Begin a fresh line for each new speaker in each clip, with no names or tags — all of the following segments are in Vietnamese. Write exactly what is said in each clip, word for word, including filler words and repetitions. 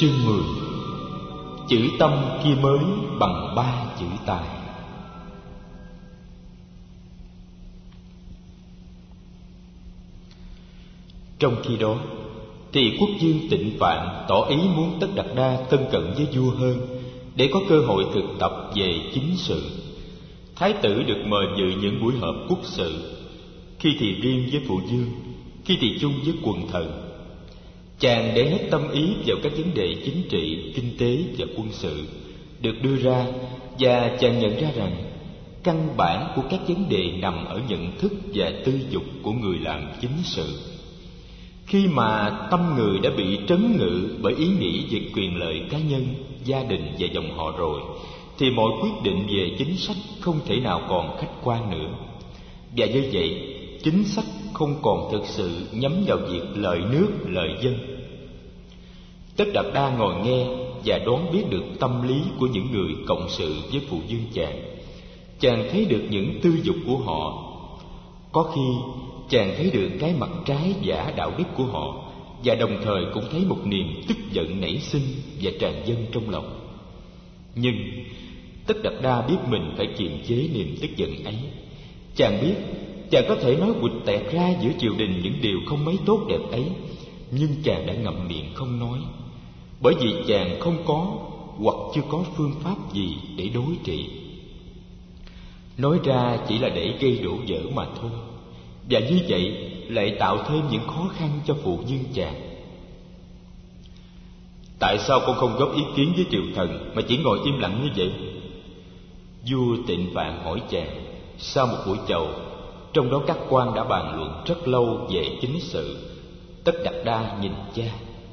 Chương mười. Chữ tâm kia mới bằng ba chữ tài. Trong khi đó thì quốc vương Tịnh Phạn tỏ ý muốn Tất Đạt Đa thân cận với vua hơn, để có cơ hội thực tập về chính sự. Thái tử được mời dự những buổi họp quốc sự, khi thì riêng với phụ vương, khi thì chung với quần thần. Chàng để hết tâm ý vào các vấn đề chính trị, kinh tế và quân sự được đưa ra, và chàng nhận ra rằng căn bản của các vấn đề nằm ở nhận thức và tư dục của người làm chính sự. Khi mà tâm người đã bị trấn ngự bởi ý nghĩ về quyền lợi cá nhân, gia đình và dòng họ rồi, thì mọi quyết định về chính sách không thể nào còn khách quan nữa. Và như vậy, chính sách không còn thực sự nhắm vào việc lợi nước, lợi dân. Tất Đạt Đa ngồi nghe và đoán biết được tâm lý của những người cộng sự với phụ vương chàng. Chàng thấy được những tư dục của họ. Có khi chàng thấy được cái mặt trái giả đạo đức của họ, và đồng thời cũng thấy một niềm tức giận nảy sinh và tràn dâng trong lòng. Nhưng Tất Đạt Đa biết mình phải kiềm chế niềm tức giận ấy. Chàng biết chàng có thể nói quịch tẹt ra giữa triều đình những điều không mấy tốt đẹp ấy, nhưng chàng đã ngậm miệng không nói, bởi vì chàng không có hoặc chưa có phương pháp gì để đối trị. Nói ra chỉ là để gây đổ vỡ mà thôi, và như vậy lại tạo thêm những khó khăn cho phụ vương chàng. Tại sao con không góp ý kiến với triều thần mà chỉ ngồi im lặng như vậy? Vua Tịnh Phạn hỏi chàng sau một buổi chầu, trong đó các quan đã bàn luận rất lâu về chính sự. Tất Đạt Đa nhìn cha.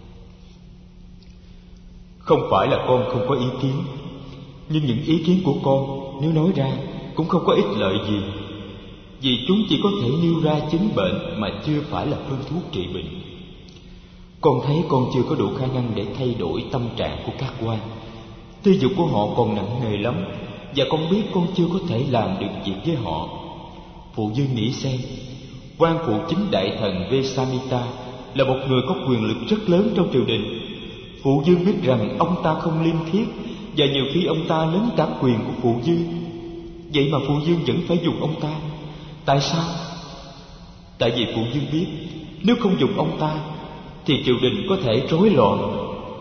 Không phải là con không có ý kiến, nhưng những ý kiến của con nếu nói ra cũng không có ích lợi gì, vì chúng chỉ có thể nêu ra chứng bệnh mà chưa phải là phương thuốc trị bệnh. Con thấy con chưa có đủ khả năng để thay đổi tâm trạng của các quan. Tư dục của họ còn nặng nề lắm, và con biết con chưa có thể làm được việc với họ. Phụ vương nghĩ xem, quan phụ chính đại thần Vesamita là một người có quyền lực rất lớn trong triều đình. Phụ vương biết rằng ông ta không liêm khiết, và nhiều khi ông ta lấn cả quyền của phụ vương. Vậy mà phụ vương vẫn phải dùng ông ta. Tại sao? Tại vì phụ vương biết nếu không dùng ông ta thì triều đình có thể rối loạn.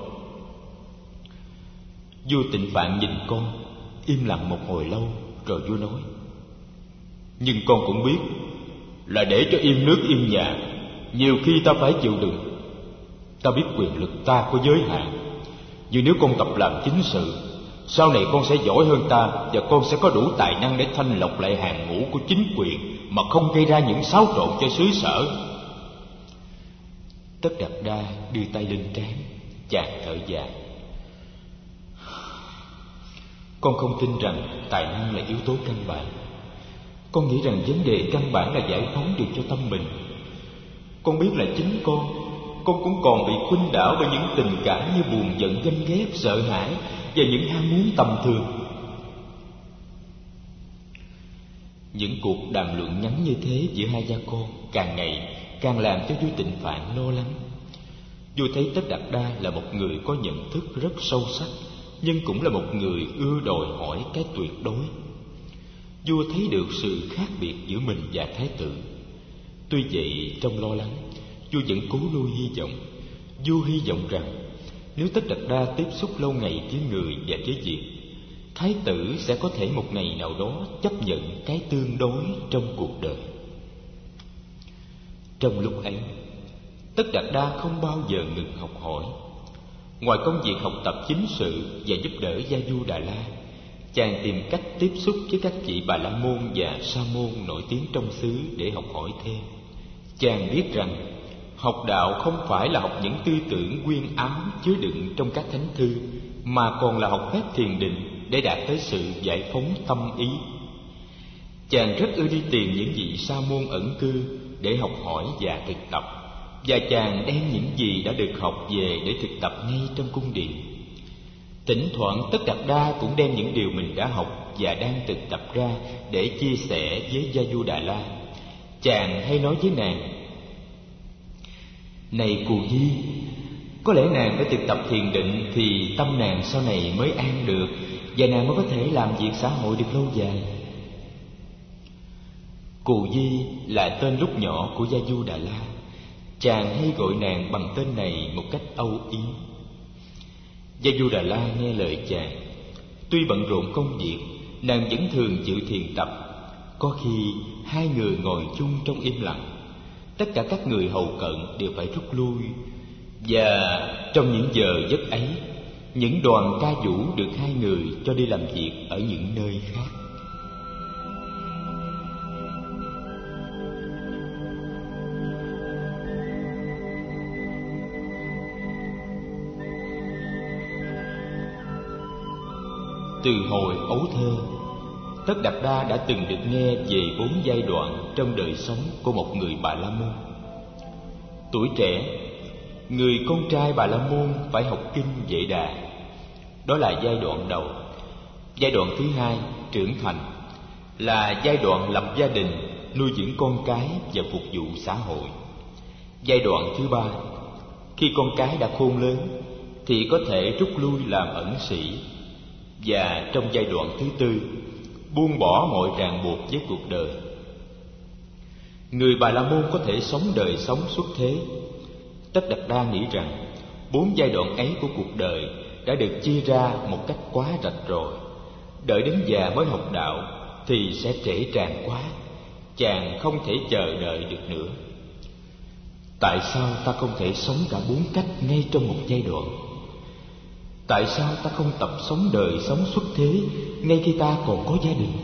Vua Tịnh Phạn nhìn con, im lặng một hồi lâu, rồi vua nói: Nhưng con cũng biết là để cho yên nước yên nhà, nhiều khi ta phải chịu đựng. Ta biết quyền lực ta có giới hạn, nhưng nếu con tập làm chính sự, sau này con sẽ giỏi hơn ta, và con sẽ có đủ tài năng để thanh lọc lại hàng ngũ của chính quyền mà không gây ra những xáo trộn cho xứ sở. Tất Đạt Đa đưa tay lên trán, chàng thở dài. Con không tin rằng tài năng là yếu tố căn bản. Con nghĩ rằng vấn đề căn bản là giải phóng được cho tâm mình. Con biết là chính con Con cũng còn bị khuynh đảo bởi những tình cảm như buồn giận, ganh ghét, sợ hãi và những ham muốn tầm thường. Những cuộc đàm luận ngắn như thế giữa hai cha con càng ngày càng làm cho vua Tịnh Phạn lo lắng. Vua thấy Tất Đạt Đa là một người có nhận thức rất sâu sắc, nhưng cũng là một người ưa đòi hỏi cái tuyệt đối. Vua thấy được sự khác biệt giữa mình và thái tử. Tuy vậy, trong lo lắng, vua vẫn cố nuôi hy vọng. Vua hy vọng rằng nếu Tất Đạt Đa tiếp xúc lâu ngày với người và với việc, thái tử sẽ có thể một ngày nào đó chấp nhận cái tương đối trong cuộc đời. Trong lúc ấy, Tất Đạt Đa không bao giờ ngừng học hỏi. Ngoài công việc học tập chính sự và giúp đỡ Gia Du Đà La, chàng tìm cách tiếp xúc với các vị Bà La Môn và Sa Môn nổi tiếng trong xứ để học hỏi thêm. Chàng biết rằng học đạo không phải là học những tư tưởng nguyên áo chứa đựng trong các thánh thư, mà còn là học phép thiền định để đạt tới sự giải phóng tâm ý. Chàng rất ưa đi tìm những vị sa môn ẩn cư để học hỏi và thực tập, và chàng đem những gì đã được học về để thực tập ngay trong cung điện. Thỉnh thoảng Tất Đạt Đa cũng đem những điều mình đã học và đang thực tập ra để chia sẻ với Gia Du Đà La. Chàng hay nói với nàng: Này Cù Nhi, Có lẽ nàng phải thực tập thiền định thì tâm nàng sau này mới an được, và nàng mới có thể làm việc xã hội được lâu dài. Cù Di là tên lúc nhỏ của Gia Du Đà La. Chàng hay gọi nàng bằng tên này một cách âu yếm. Gia Du Đà La nghe lời chàng. Tuy bận rộn công việc, nàng vẫn thường chịu thiền tập. Có khi hai người ngồi chung trong im lặng. Tất cả các người hầu cận đều phải rút lui. Và trong những giờ giấc ấy, những đoàn ca vũ được hai người cho đi làm việc ở những nơi khác. Từ hồi ấu thơ, Tất Đạt Đa đã từng được nghe về bốn giai đoạn trong đời sống của một người Bà La Môn. Tuổi trẻ, người con trai Bà La Môn phải học kinh Vệ Đà. Đó là giai đoạn đầu. Giai đoạn thứ hai, trưởng thành, là giai đoạn lập gia đình, nuôi dưỡng con cái và phục vụ xã hội. Giai đoạn thứ ba, khi con cái đã khôn lớn thì có thể rút lui làm ẩn sĩ. Và trong giai đoạn thứ tư, buông bỏ mọi ràng buộc với cuộc đời. Người Bà La Môn có thể sống đời sống xuất thế. Tất Đạt Đa nghĩ rằng bốn giai đoạn ấy của cuộc đời đã được chia ra một cách quá rạch ròi. Đợi đến già mới học đạo thì sẽ trễ tràn quá. Chàng không thể chờ đợi được nữa. Tại sao ta không thể sống cả bốn cách ngay trong một giai đoạn? Tại sao ta không tập sống đời sống xuất thế ngay khi ta còn có gia đình?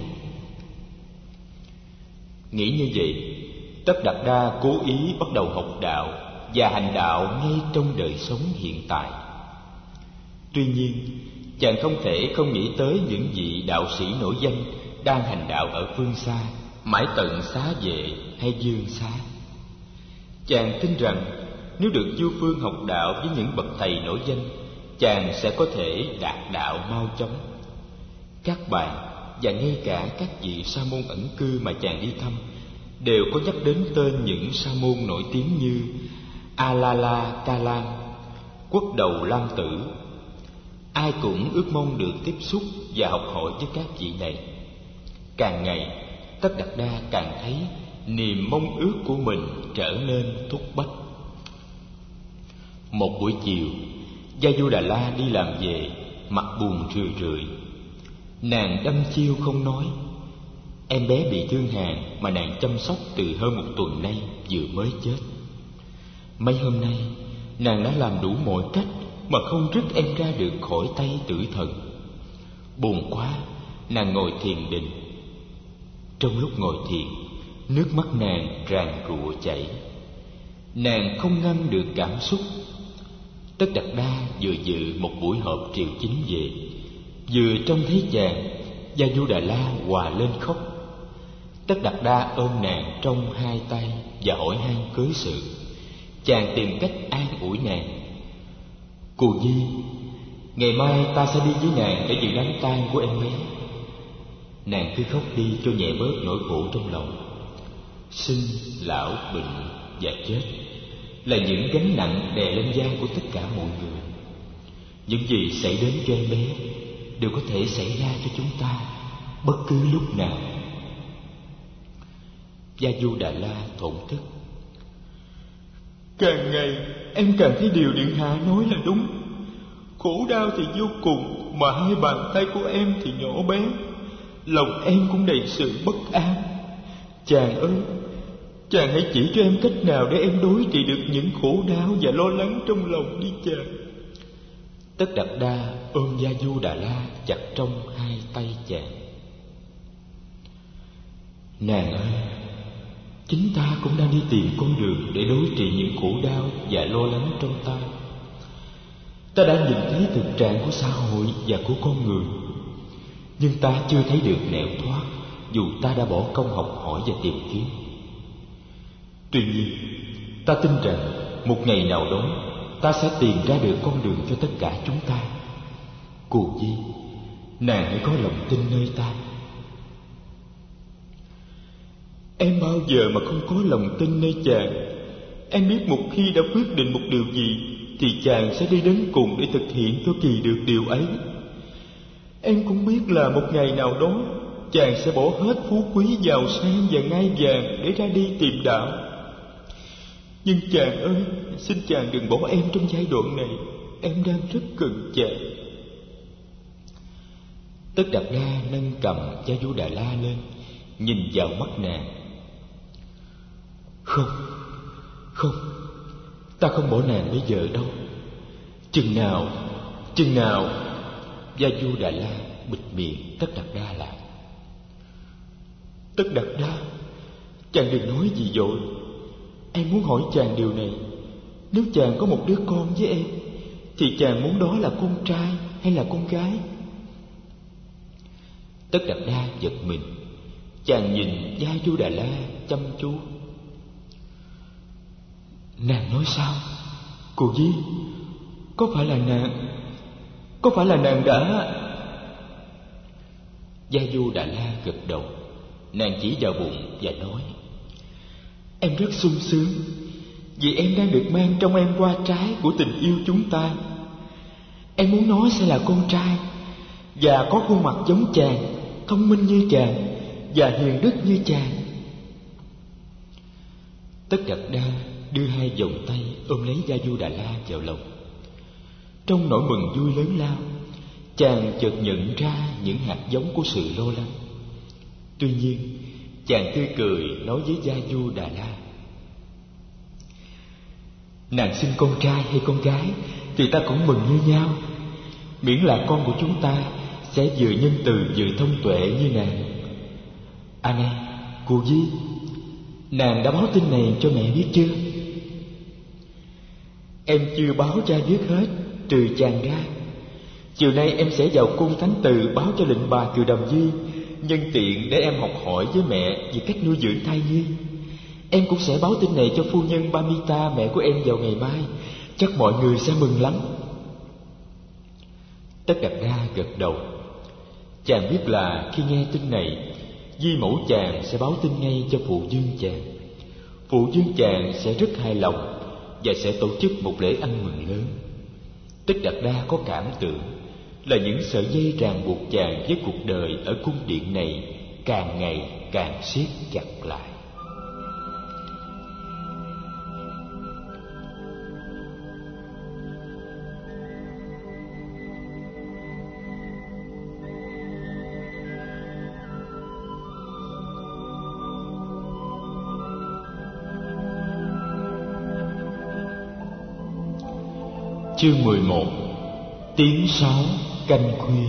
Nghĩ như vậy, Tất Đạt Đa cố ý bắt đầu học đạo và hành đạo ngay trong đời sống hiện tại. Tuy nhiên, chàng không thể không nghĩ tới những vị đạo sĩ nổi danh đang hành đạo ở phương xa, mãi tận Xá Vệ hay Dương Xá. Chàng tin rằng nếu được du phương học đạo với những bậc thầy nổi danh, chàng sẽ có thể đạt đạo mau chóng. Các bạn và ngay cả các vị sa môn ẩn cư mà chàng đi thăm đều có nhắc đến tên những sa môn nổi tiếng như Alala Kalam, Quốc Đầu Lam Tử. Ai cũng ước mong được tiếp xúc và học hỏi với các vị này. Càng ngày, Tất Đạt Đa càng thấy niềm mong ước của mình trở nên thúc bách. Một buổi chiều, Gia Du Đà La đi làm về, mặt buồn rười rượi. Nàng đăm chiêu không nói. Em bé bị thương hàn mà nàng chăm sóc từ hơn một tuần nay vừa mới chết. Mấy hôm nay, nàng đã làm đủ mọi cách mà không rứt em ra được khỏi tay tử thần. Buồn quá, nàng ngồi thiền định. Trong lúc ngồi thiền, nước mắt nàng ràn rụa chảy. Nàng không ngăn được cảm xúc. Tất Đạt Đa vừa dự một buổi họp triều chính về, vừa trông thấy chàng, Gia Du Đà La hòa lên khóc. Tất Đạt Đa ôm nàng trong hai tay và hỏi han cớ sự. Chàng tìm cách an ủi nàng. Cù Di, ngày mai ta sẽ đi với nàng để dự đám tang của em bé. Nàng cứ khóc đi cho nhẹ bớt nỗi khổ trong lòng. Sinh, lão, bệnh và chết là những gánh nặng đè lên vai của tất cả mọi người. Những gì xảy đến cho em bé đều có thể xảy ra cho chúng ta bất cứ lúc nào. Gia Du Đà La thổn thức. Càng ngày em càng thấy điều Điện Hạ nói là đúng. Khổ đau thì vô cùng, mà hai bàn tay của em thì nhỏ bé. Lòng em cũng đầy sự bất an. Chàng ơi, chàng hãy chỉ cho em cách nào để em đối trị được những khổ đau và lo lắng trong lòng đi chàng. Tất Đạt Đa ôm Gia Du Đà La chặt trong hai tay chàng. Nàng ơi, chính ta cũng đang đi tìm con đường để đối trị những khổ đau và lo lắng trong ta. Ta đã nhìn thấy thực trạng của xã hội và của con người, nhưng ta chưa thấy được nẻo thoát, dù ta đã bỏ công học hỏi và tìm kiếm. Tuy nhiên, ta tin rằng một ngày nào đó ta sẽ tìm ra được con đường cho tất cả chúng ta. Cù Di, nàng hãy có lòng tin nơi ta. Em bao giờ mà không có lòng tin nơi chàng. Em biết một khi đã quyết định một điều gì thì chàng sẽ đi đến cùng để thực hiện cho kỳ được điều ấy. Em cũng biết là một ngày nào đó chàng sẽ bỏ hết phú quý giàu sang và ngai vàng để ra đi tìm đạo. Nhưng chàng ơi, xin chàng đừng bỏ em trong giai đoạn này, em đang rất cần chàng. Tất Đạt Đa nâng cầm Gia Du Đà La lên, nhìn vào mắt nàng. Không, không, ta không bỏ nàng bây giờ đâu. Chừng nào, chừng nào. Gia Du Đà La bịt miệng Tất Đạt Đa lại. Tất Đạt Đa, chàng đừng nói gì vội. Em muốn hỏi chàng điều này. Nếu chàng có một đứa con với em, thì chàng muốn đó là con trai hay là con gái? Tất Đạt Đa giật mình. Chàng nhìn Gia Du Đà La chăm chú. Nàng nói sao? Cô Di, có phải là nàng Có phải là nàng đã... Gia Du Đà La gật đầu. Nàng chỉ vào bụng và nói: Em rất sung sướng vì em đang được mang trong em hoa trái của tình yêu chúng ta. Em muốn nó sẽ là con trai và có khuôn mặt giống chàng, thông minh như chàng và hiền đức như chàng. Tất Đạt Đa đưa hai vòng tay ôm lấy Gia Du Đà La vào lòng. Trong nỗi mừng vui lớn lao, chàng chợt nhận ra những hạt giống của sự lo lắng. Tuy nhiên, chàng tươi cười nói với Gia Du Đà La: Nàng sinh con trai hay con gái thì ta cũng mừng như nhau, miễn là con của chúng ta sẽ vừa nhân từ vừa thông tuệ như nàng. À này, cô Di, nàng đã báo tin này cho mẹ biết chưa? Em chưa báo cha biết hết, trừ chàng ra. Chiều nay em sẽ vào cung thánh từ báo cho lệnh bà Kiều Đàm Di, nhân tiện để em học hỏi với mẹ về cách nuôi dưỡng thai nhi. Em cũng sẽ báo tin này cho phu nhân Bamita, mẹ của em, vào ngày mai. Chắc mọi người sẽ mừng lắm. Tất Đạt Đa gật đầu. Chàng biết là khi nghe tin này, di mẫu chàng sẽ báo tin ngay cho phụ vương chàng. Phụ vương chàng sẽ rất hài lòng và sẽ tổ chức một lễ ăn mừng lớn. Tất Đạt Đa có cảm tưởng là những sợi dây ràng buộc chàng với cuộc đời ở cung điện này càng ngày càng siết chặt lại. Chương mười một. Tiếng sáo canh khuya.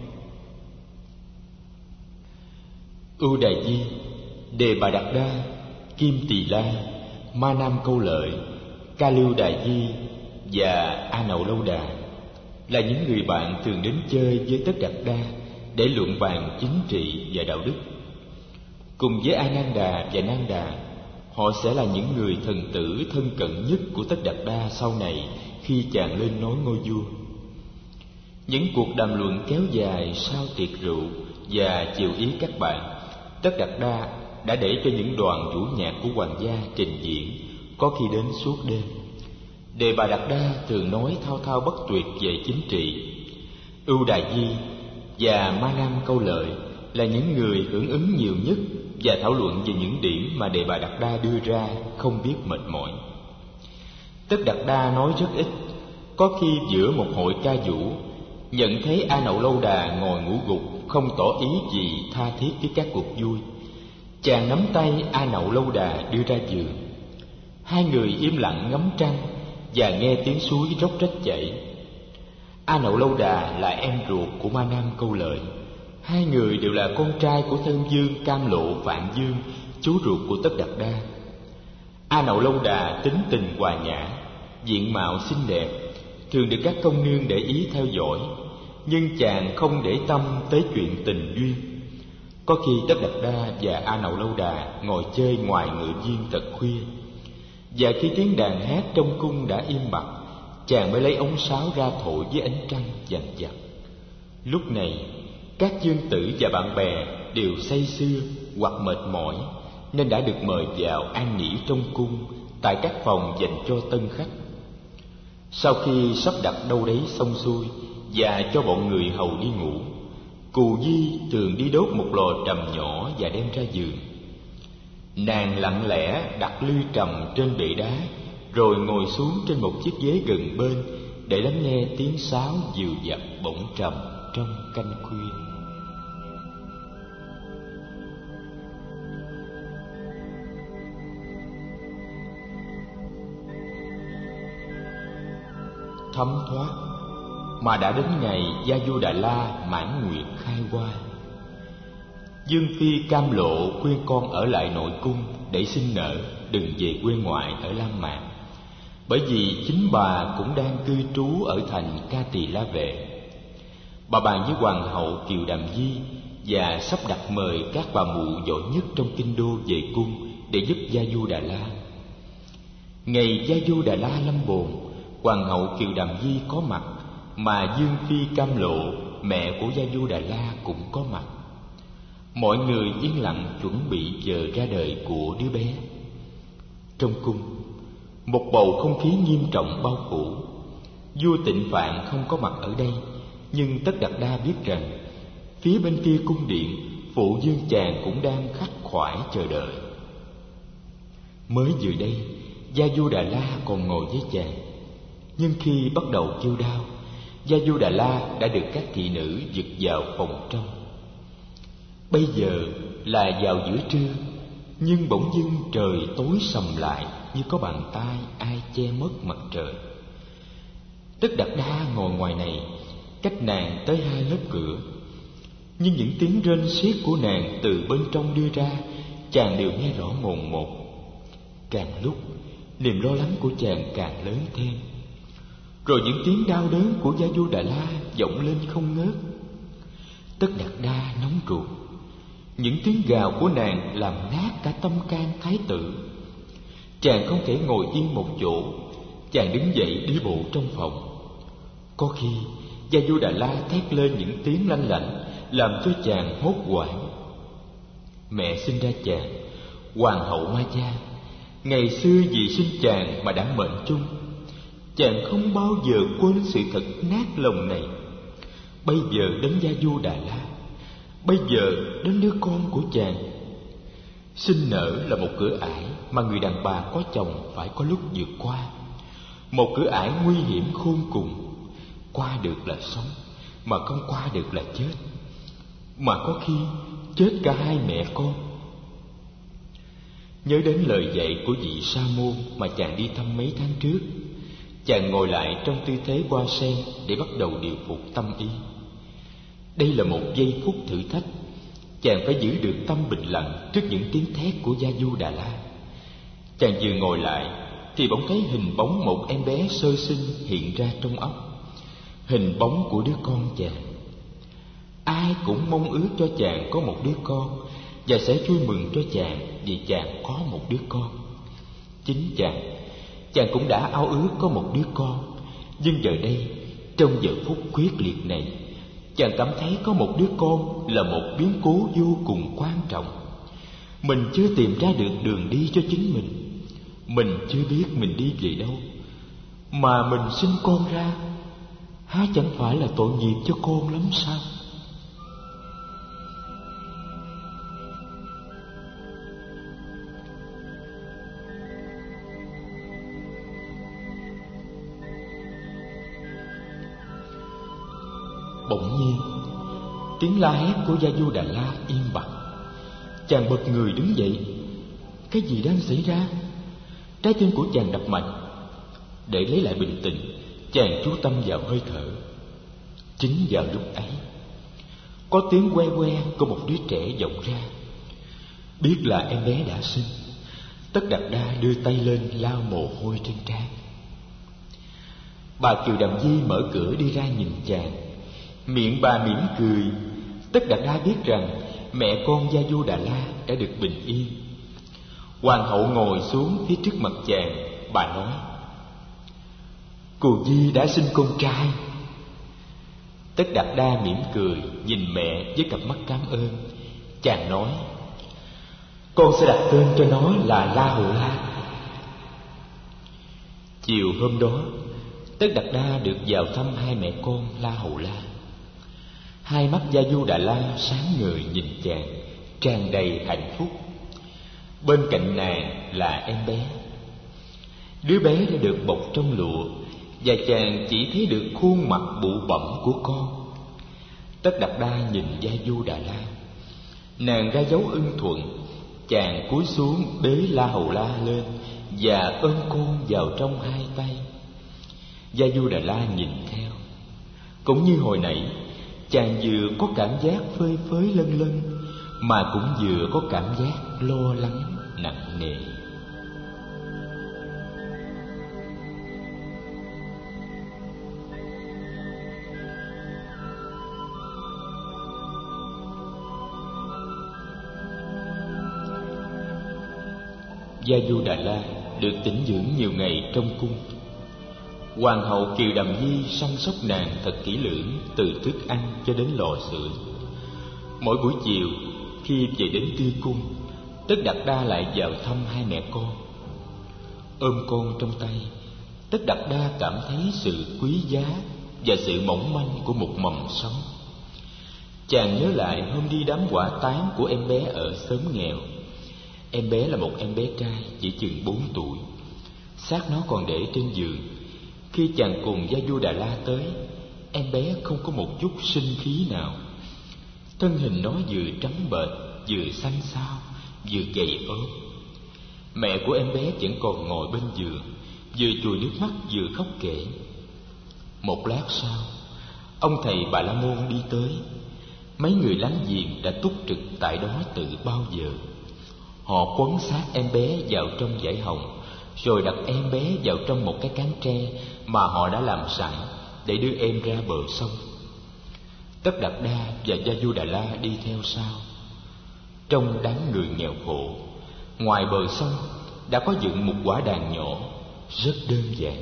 Ưu Đài Di, Đề Bà Đạt Đa, Kim Tỳ La, Ma Nam Câu Lợi, Ca Lưu Đài Di và A Nậu Lâu Đà là những người bạn thường đến chơi với Tất Đạt Đa để luận bàn chính trị và đạo đức. Cùng với A Nan Đà và Nan Đà, họ sẽ là những người thần tử thân cận nhất của Tất Đạt Đa sau này khi chàng lên nối ngôi vua. Những cuộc đàm luận kéo dài sau tiệc rượu và chiều ý các bạn, Tất Đạt Đa đã để cho những đoàn vũ nhạc của hoàng gia trình diễn, có khi đến suốt đêm. Đề Bà Đạt Đa thường nói thao thao bất tuyệt về chính trị. Ưu Đài Di và Ma Nam Câu Lợi là những người hưởng ứng nhiều nhất và thảo luận về những điểm mà Đề Bà Đạt Đa đưa ra không biết mệt mỏi. Tất Đạt Đa nói rất ít, có khi giữa một hội ca vũ, nhận thấy A Nậu Lâu Đà ngồi ngủ gục, không tỏ ý gì tha thiết với các cuộc vui. Chàng nắm tay A Nậu Lâu Đà đưa ra giường. Hai người im lặng ngắm trăng và nghe tiếng suối róc rách chảy. A Nậu Lâu Đà là em ruột của Ma Nam Câu Lợi. Hai người đều là con trai của thân vương Cam Lộ Vạn Dương, chú ruột của Tất Đạt Đa. A Nậu Lâu Đà tính tình hòa nhã, diện mạo xinh đẹp, thường được các công nương để ý theo dõi, nhưng chàng không để tâm tới chuyện tình duyên. Có khi Tất Đạt Đa và A Nậu Lâu Đà ngồi chơi ngoài ngự viên tận khuya, và khi tiếng đàn hát trong cung đã im bặt, chàng mới lấy ống sáo ra thổi với ánh trăng vằn vặt. Lúc này, các vương tử và bạn bè đều say sưa hoặc mệt mỏi, nên đã được mời vào an nghỉ trong cung tại các phòng dành cho tân khách. Sau khi sắp đặt đâu đấy xong xuôi và cho bọn người hầu đi ngủ, Cù Di thường đi đốt một lò trầm nhỏ và đem ra giường. Nàng lặng lẽ đặt lư trầm trên bệ đá, rồi ngồi xuống trên một chiếc ghế gần bên để lắng nghe tiếng sáo dịu dặt bổng trầm trong canh khuya. Thấm thoát mà đã đến ngày Gia Du Đà La mãn nguyệt khai hoa. Dương Phi cam lộ khuyên con ở lại nội cung để sinh nở, đừng về quê ngoại ở Lam Mạc, bởi vì chính bà cũng đang cư trú ở thành Ca Tỳ La Vệ. Bà bàn với hoàng hậu Kiều Đàm Di và sắp đặt mời các bà mụ giỏi nhất trong kinh đô về cung để giúp Gia Du Đà La. Ngày Gia Du Đà La lâm bồn, hoàng hậu Kiều Đàm Di có mặt, mà Dương Phi cam lộ, mẹ của Gia Du Đà La cũng có mặt. Mọi người yên lặng chuẩn bị chờ ra đời của đứa bé. Trong cung, một bầu không khí nghiêm trọng bao phủ. Vua Tịnh Phạn không có mặt ở đây, nhưng Tất Đạt Đa biết rằng phía bên kia cung điện, phụ vương chàng cũng đang khắc khoải chờ đợi. Mới vừa đây, Gia Du Đà La còn ngồi với chàng, nhưng khi bắt đầu kêu đau, Gia Du Đà La đã được các thị nữ giật vào phòng trong. Bây giờ là vào giữa trưa, nhưng bỗng dưng trời tối sầm lại như có bàn tay ai che mất mặt trời. Tất Đạt Đa ngồi ngoài này, cách nàng tới hai lớp cửa, nhưng những tiếng rên xiết của nàng từ bên trong đưa ra, chàng đều nghe rõ mồn một. Càng lúc, niềm lo lắng của chàng càng lớn thêm. Rồi những tiếng đau đớn của Gia Du Đà La vọng lên không ngớt. Tất Đạt Đa nóng ruột. Những tiếng gào của nàng làm nát cả tâm can thái tử. Chàng không thể ngồi yên một chỗ, chàng đứng dậy đi bộ trong phòng. Có khi Gia Du Đà La thét lên những tiếng lanh lảnh, làm cho chàng hốt hoảng. Mẹ sinh ra chàng, hoàng hậu Ma Cha, ngày xưa vì sinh chàng mà đã mệnh chung. Chàng không bao giờ quên sự thật nát lòng này. Bây giờ đến Gia Du Đà La, bây giờ đến đứa con của chàng. Sinh nở là một cửa ải mà người đàn bà có chồng phải có lúc vượt qua. Một cửa ải nguy hiểm khôn cùng. Qua được là sống, mà không qua được là chết. Mà có khi chết cả hai mẹ con. Nhớ đến lời dạy của vị sa môn mà chàng đi thăm mấy tháng trước, chàng ngồi lại trong tư thế hoa sen để bắt đầu điều phục tâm ý. Đây là một giây phút thử thách. Chàng phải giữ được tâm bình lặng trước những tiếng thét của Gia Du Đà La. Chàng vừa ngồi lại thì bỗng thấy hình bóng một em bé sơ sinh hiện ra trong óc. Hình bóng của đứa con chàng. Ai cũng mong ước cho chàng có một đứa con, và sẽ vui mừng cho chàng vì chàng có một đứa con. Chính chàng, chàng cũng đã ao ước có một đứa con. Nhưng giờ đây, trong giờ phút quyết liệt này, chàng cảm thấy có một đứa con là một biến cố vô cùng quan trọng. Mình chưa tìm ra được đường đi cho chính mình. Mình chưa biết mình đi về đâu. Mà mình sinh con ra, há chẳng phải là tội nghiệp cho con lắm sao? Bỗng nhiên, tiếng la hét của Gia Du Đà La im bặt. Chàng bật người đứng dậy. Cái gì đang xảy ra? Trái tim của chàng đập mạnh. Để lấy lại bình tĩnh, chàng chú tâm vào hơi thở. Chính vào lúc ấy, có tiếng que que của một đứa trẻ vọng ra. Biết là em bé đã sinh, Tất Đạt Đa đưa tay lên lau mồ hôi trên trán. Bà Kiều Đàm Di mở cửa đi ra nhìn chàng. Miệng bà mỉm cười. Tất Đạt Đa biết rằng mẹ con Gia Du Đà La đã được bình yên. Hoàng hậu ngồi xuống phía trước mặt chàng. Bà nói: Cù Di đã sinh con trai. Tất Đạt Đa mỉm cười nhìn mẹ với cặp mắt cảm ơn. Chàng nói: Con sẽ đặt tên cho nó là La Hầu La. Chiều hôm đó, Tất Đạt Đa được vào thăm hai mẹ con La Hầu La. Hai mắt Gia Du Đà La sáng ngời nhìn chàng, tràn đầy hạnh phúc. Bên cạnh nàng là em bé. Đứa bé đã được bọc trong lụa, và chàng chỉ thấy được khuôn mặt bụ bẫm của con. Tất Đạt Đa nhìn Gia Du Đà La, nàng ra dấu ưng thuận. Chàng cúi xuống bế La Hầu La lên và ôm con vào trong hai tay. Gia Du Đà La nhìn theo. Cũng như hồi nãy, chàng vừa có cảm giác phơi phới lân lân, mà cũng vừa có cảm giác lo lắng nặng nề. Gia Du Đà La được tĩnh dưỡng nhiều ngày trong cung. Hoàng hậu Kiều Đàm Nhi săn sóc nàng thật kỹ lưỡng, từ thức ăn cho đến lò sưởi. Mỗi buổi chiều khi về đến Tư Cung, Tất Đạt Đa lại vào thăm hai mẹ con. Ôm con trong tay, Tất Đạt Đa cảm thấy sự quý giá và sự mỏng manh của một mầm sống. Chàng nhớ lại hôm đi đám quả tán của em bé ở xóm nghèo. Em bé là một em bé trai chỉ chừng bốn tuổi. Xác nó còn để trên giường. Khi chàng cùng Gia Du Đà La tới, em bé không có một chút sinh khí nào. Thân hình nó vừa trắng bệch, vừa xanh xao, vừa gầy ốm. Mẹ của em bé vẫn còn ngồi bên giường, vừa chùi nước mắt vừa khóc kể. Một lát sau, ông thầy Bà La Môn đi tới. Mấy người láng giềng đã túc trực tại đó từ bao giờ. Họ quấn xác em bé vào trong dải hồng, rồi đặt em bé vào trong một cái cán tre mà họ đã làm sẵn để đưa em ra bờ sông. Tất Đạt Đa và Gia Du Đà La đi theo sau. Trong đám người nghèo khổ, ngoài bờ sông đã có dựng một quả đàn nhỏ rất đơn giản.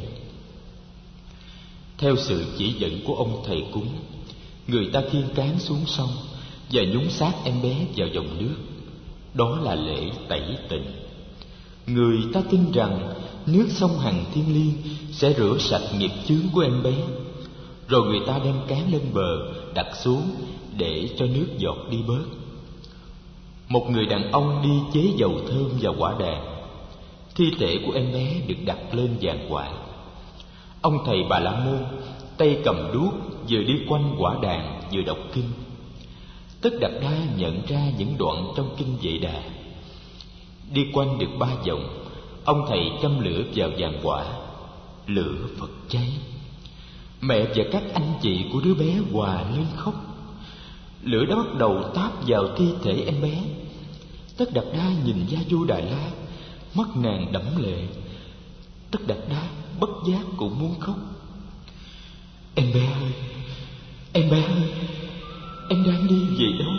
Theo sự chỉ dẫn của ông thầy cúng, người ta khiêng cán xuống sông và nhúng xác em bé vào dòng nước. Đó là lễ tẩy tịnh. Người ta tin rằng nước sông Hằng Thiên Liêng sẽ rửa sạch nghiệp chướng của em bé. Rồi người ta đem cán lên bờ, đặt xuống để cho nước giọt đi bớt. Một người đàn ông đi chế dầu thơm vào quả đàn. Thi thể của em bé được đặt lên giàn quả. Ông thầy Bà La Môn tay cầm đuốc, vừa đi quanh quả đàn vừa đọc kinh. Tất Đạt Đa nhận ra những đoạn trong kinh Vệ Đà. Đi quanh được ba vòng, ông thầy châm lửa vào giàn quả. Lửa Phật cháy. Mẹ và các anh chị của đứa bé hòa lên khóc. Lửa đó bắt đầu táp vào thi thể em bé. Tất Đạt Đa nhìn Gia Du Đà La, mắt nàng đẫm lệ. Tất Đạt Đa bất giác cũng muốn khóc. Em bé ơi, em bé ơi, em đang đi về đâu?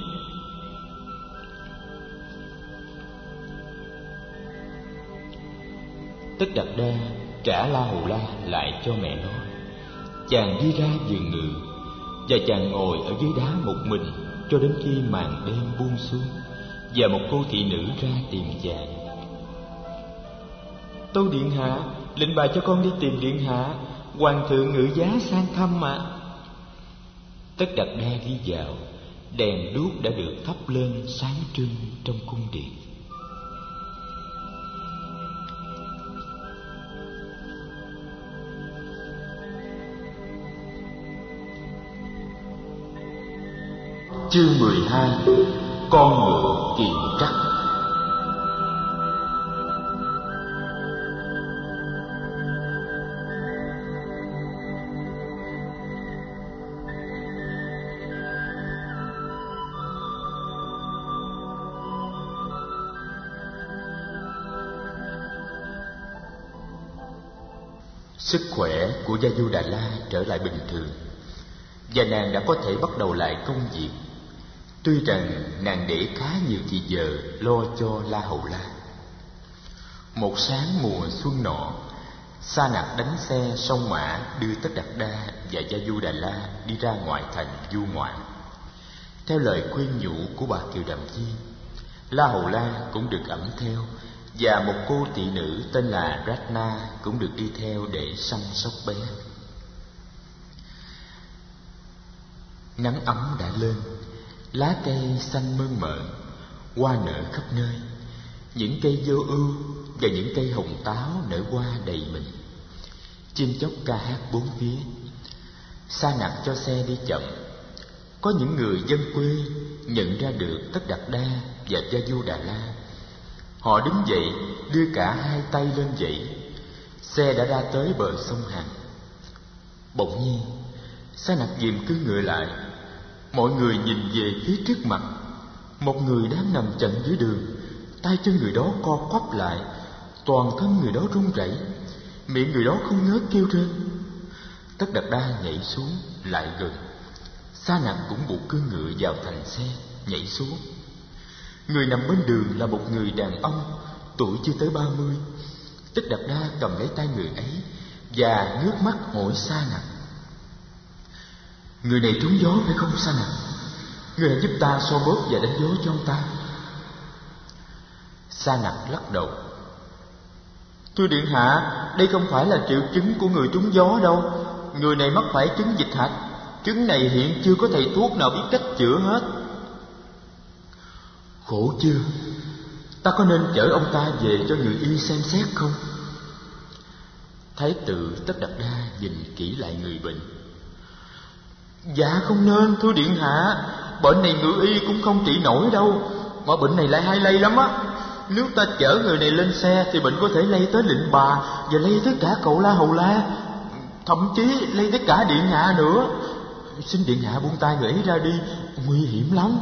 Tất Đạt Đa trả La Hầu La lại cho mẹ nó. Chàng đi ra vườn ngự, và chàng ngồi ở dưới đá một mình cho đến khi màn đêm buông xuống và một cô thị nữ ra tìm chàng. Tâu điện hạ, lệnh bài cho con đi tìm điện hạ. Hoàng thượng ngự giá sang thăm ạ. Tất Đạt Đa đi vào. Đèn đuốc đã được thắp lên sáng trưng trong cung điện. Chương mười hai. Con ngựa kiện trắc. Sức khỏe của Gia Du Đà La trở lại bình thường, và nàng đã có thể bắt đầu lại công việc. Tuy rằng nàng để khá nhiều thì giờ lo cho La Hầu La. Một sáng mùa xuân nọ, Sa Nạp đánh xe sông Mã đưa Tất Đạt Đa và Gia Du Đà La đi ra ngoại thành du ngoạn. Theo lời khuyên nhủ của bà Kiều Đàm Nhi, La Hầu La cũng được ẵm theo và một cô tỳ nữ tên là Ratna cũng được đi theo để săn sóc bé. Nắng ấm đã lên, lá cây xanh mơn mởn, hoa nở khắp nơi. Những cây vô ưu và những cây hồng táo nở hoa đầy mình. Chim chóc ca hát bốn phía. Sa nặc cho xe đi chậm. Có những người dân quê nhận ra được Tất Đạt Đa và Gia Du Đà La. Họ đứng dậy, đưa cả hai tay lên dậy. Xe đã ra tới bờ sông Hằng. Bỗng nhiên, Sa nặc dìm cứ ngựa lại. Mọi người nhìn về phía trước mặt. Một người đang nằm chận dưới đường. Tay chân người đó co quắp lại, toàn thân người đó run rẩy, miệng người đó không ngớt kêu rên. Tất Đạt Đa nhảy xuống lại gần. Sa nặc cũng buộc cương ngựa vào thành xe, nhảy xuống. Người nằm bên đường là một người đàn ông, tuổi chưa tới ba mươi. Tất Đạt Đa cầm lấy tay người ấy và ngước mắt hỏi Sa nặc: "Người này trúng gió phải không Sa nặc? Người hãy giúp ta xoa bóp và đánh gió cho ông ta." Sa nặc lắc đầu: "Thưa điện hạ, đây không phải là triệu chứng của người trúng gió đâu. Người này mắc phải chứng dịch hạch. Chứng này hiện chưa có thầy thuốc nào biết cách chữa hết." "Khổ chưa? Ta có nên chở ông ta về cho người y xem xét không?" Thái tử Tất Đạt Đa nhìn kỹ lại người bệnh. "Dạ không nên thưa điện hạ. Bệnh này ngự y cũng không trị nổi đâu. Mà bệnh này lại hay lây lắm á. Nếu ta chở người này lên xe thì bệnh có thể lây tới lệnh bà và lây tới cả cậu La Hầu La, thậm chí lây tới cả điện hạ nữa. Xin điện hạ buông tay người ấy ra đi, nguy hiểm lắm."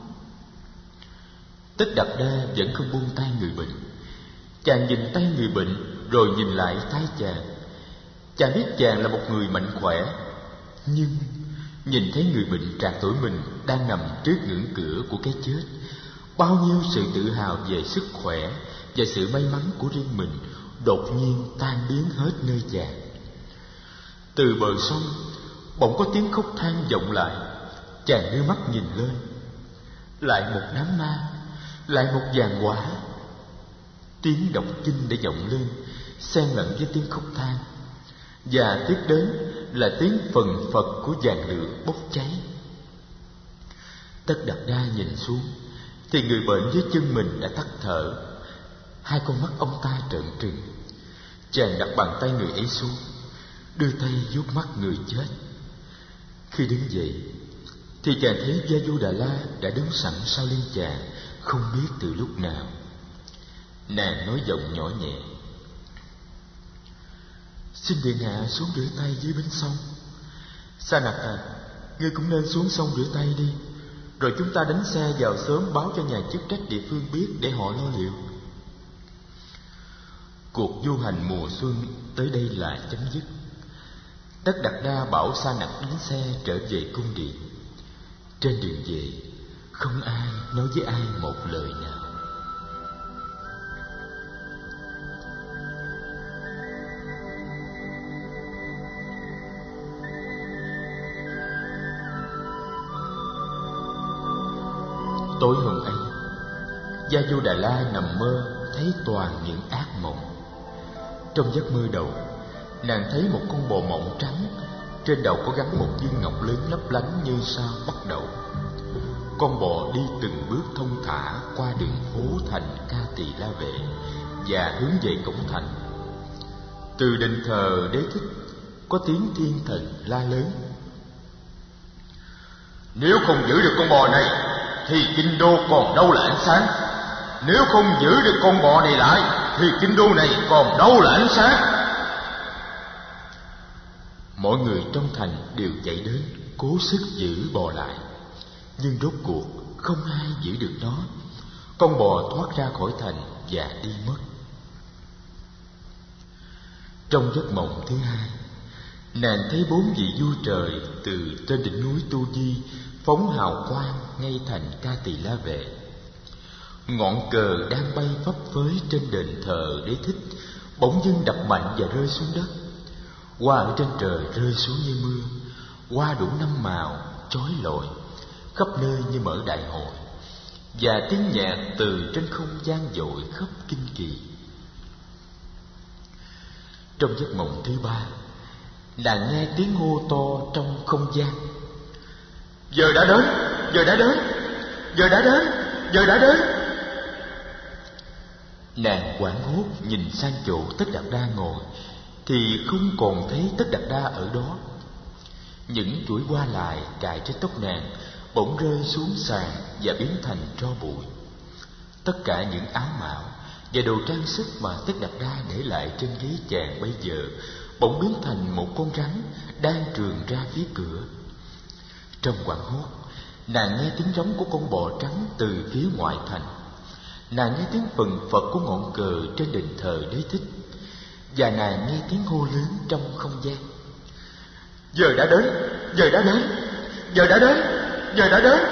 Tất Đạt Đa vẫn không buông tay người bệnh. Chàng nhìn tay người bệnh rồi nhìn lại tay chàng. Chàng biết chàng là một người mạnh khỏe, nhưng nhìn thấy người bệnh trạc tuổi mình đang nằm trước ngưỡng cửa của cái chết, bao nhiêu sự tự hào về sức khỏe và sự may mắn của riêng mình đột nhiên tan biến hết nơi chàng. Từ bờ sông bỗng có tiếng khóc than vọng lại. Chàng đưa mắt nhìn lên. Lại một đám ma, lại một dàn quả. Tiếng đọc kinh đã vọng lên, xen lẫn với tiếng khóc than. Và tiếp đến là tiếng phần phật của dàn lửa bốc cháy. Tất Đạt Đa nhìn xuống thì người bệnh dưới chân mình đã tắt thở. Hai con mắt ông ta trợn trừng. Chàng đặt bàn tay người ấy xuống, đưa tay vuốt mắt người chết. Khi đứng dậy thì chàng thấy Gia Du Đà La đã đứng sẵn sau lưng chàng, không biết từ lúc nào. Nàng nói giọng nhỏ nhẹ: "Xin điện hạ xuống rửa tay dưới bến sông." "Sa nặc à, ngươi cũng nên xuống sông rửa tay đi. Rồi chúng ta đánh xe vào sớm báo cho nhà chức trách địa phương biết để họ lo liệu." Cuộc du hành mùa xuân tới đây là chấm dứt. Tất Đạt Đa bảo Sa nặc đánh xe trở về cung điện. Trên đường về, không ai nói với ai một lời nào. Tối hôm ấy, Gia Du Đà La nằm mơ thấy toàn những ác mộng. Trong giấc mơ đầu, nàng thấy một con bò mộng trắng, trên đầu có gắn một viên ngọc lớn lấp lánh như sao bắt đầu. Con bò đi từng bước thông thả qua đường phố thành Ca Tỳ La Vệ và hướng về cổng thành. Từ đền thờ Đế Thích có tiếng thiên thần la lớn: "Nếu không giữ được con bò này thì kinh đô còn đâu là ánh sáng. Nếu không giữ được con bò này lại thì kinh đô này còn đâu là ánh sáng." Mọi người trong thành đều chạy đến cố sức giữ bò lại, nhưng rốt cuộc không ai giữ được nó. Con bò thoát ra khỏi thành và đi mất. Trong giấc mộng thứ hai, nàng thấy bốn vị vua trời từ trên đỉnh núi Tu Di phóng hào quang ngay thành Ca Tỳ La Vệ. Ngọn cờ đang bay phấp phới trên đền thờ Đế Thích bỗng dưng đập mạnh và rơi xuống đất. Hoa ở trên trời rơi xuống như mưa, hoa đủ năm màu chói lọi khắp nơi như mở đại hội. và tiếng nhạc từ trên không gian dội khắp kinh kỳ. Trong giấc mộng thứ ba, nàng nghe tiếng hô to trong không gian: giờ đã đến, giờ đã đến, giờ đã đến, giờ đã đến. Nàng hoảng hốt nhìn sang chỗ Tất Đạt Đa ngồi thì không còn thấy Tất Đạt Đa ở đó. Những chuỗi hoa lại cài trên tóc nàng bỗng rơi xuống sàn và biến thành tro bụi. Tất cả những áo mão và đồ trang sức mà Tất Đạt Đa để lại trên ghế chàng bây giờ bỗng biến thành một con rắn đang trườn ra phía cửa. Trong hoảng hốt, nàng nghe tiếng rống của con bò trắng từ phía ngoại thành. Nàng nghe tiếng phần phật của ngọn cờ trên đền thờ Đế Thích, và nàng nghe tiếng hô lớn trong không gian: giờ đã đến, giờ đã đến, giờ đã đến, giờ đã đến.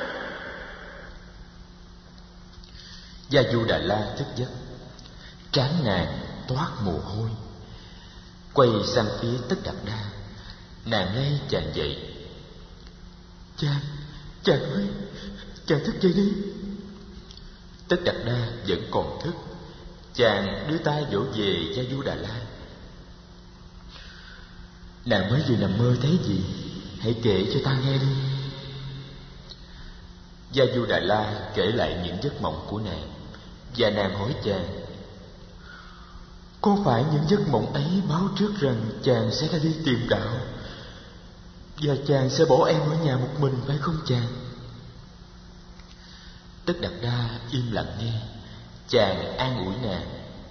Gia Du Đà La thức giấc, trán nàng toát mồ hôi. Quay sang phía Tất Đạt Đa, nàng nghe chàng dậy: Chàng, chàng ơi, chàng thức dậy đi. Tất Đạt Đa vẫn còn thức. Chàng đưa tay vỗ về Gia Du Đà La: nàng mới vừa nằm mơ thấy gì? Hãy kể cho ta nghe đi. Gia Du Đà La kể lại những giấc mộng của nàng, và nàng hỏi chàng: có phải những giấc mộng ấy báo trước rằng chàng sẽ ra đi tìm đạo, và chàng sẽ bỏ em ở nhà một mình, phải không chàng? Tất Đạt Đa im lặng nghe. Chàng an ủi nàng: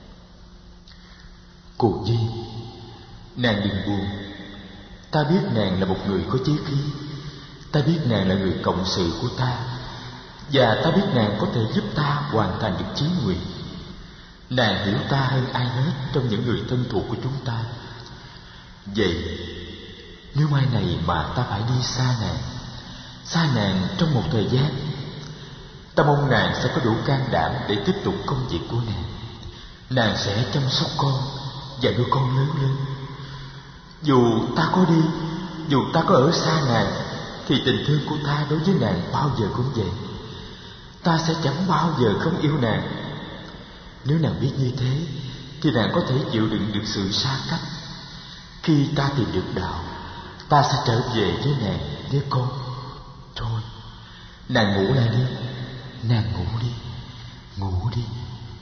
cô Nhi, nàng đừng buồn. Ta biết nàng là một người có chí khí. Ta biết nàng là người cộng sự của ta, và ta biết nàng có thể giúp ta hoàn thành được chí nguyện. Nàng hiểu ta hơn ai hết trong những người thân thuộc của chúng ta. Vậy nếu mai này mà ta phải đi xa nàng, xa nàng trong một thời gian, ta mong nàng sẽ có đủ can đảm để tiếp tục công việc của nàng. Nàng sẽ chăm sóc con và nuôi con lớn lên. Dù ta có đi, dù ta có ở xa nàng, thì tình thương của ta đối với nàng bao giờ cũng vậy. Ta sẽ chẳng bao giờ không yêu nàng. Nếu nàng biết như thế, thì nàng có thể chịu đựng được sự xa cách. Khi ta tìm được đạo, ta sẽ trở về với nàng, với con. Thôi, nàng ngủ lại đi. Nàng ngủ đi, ngủ đi.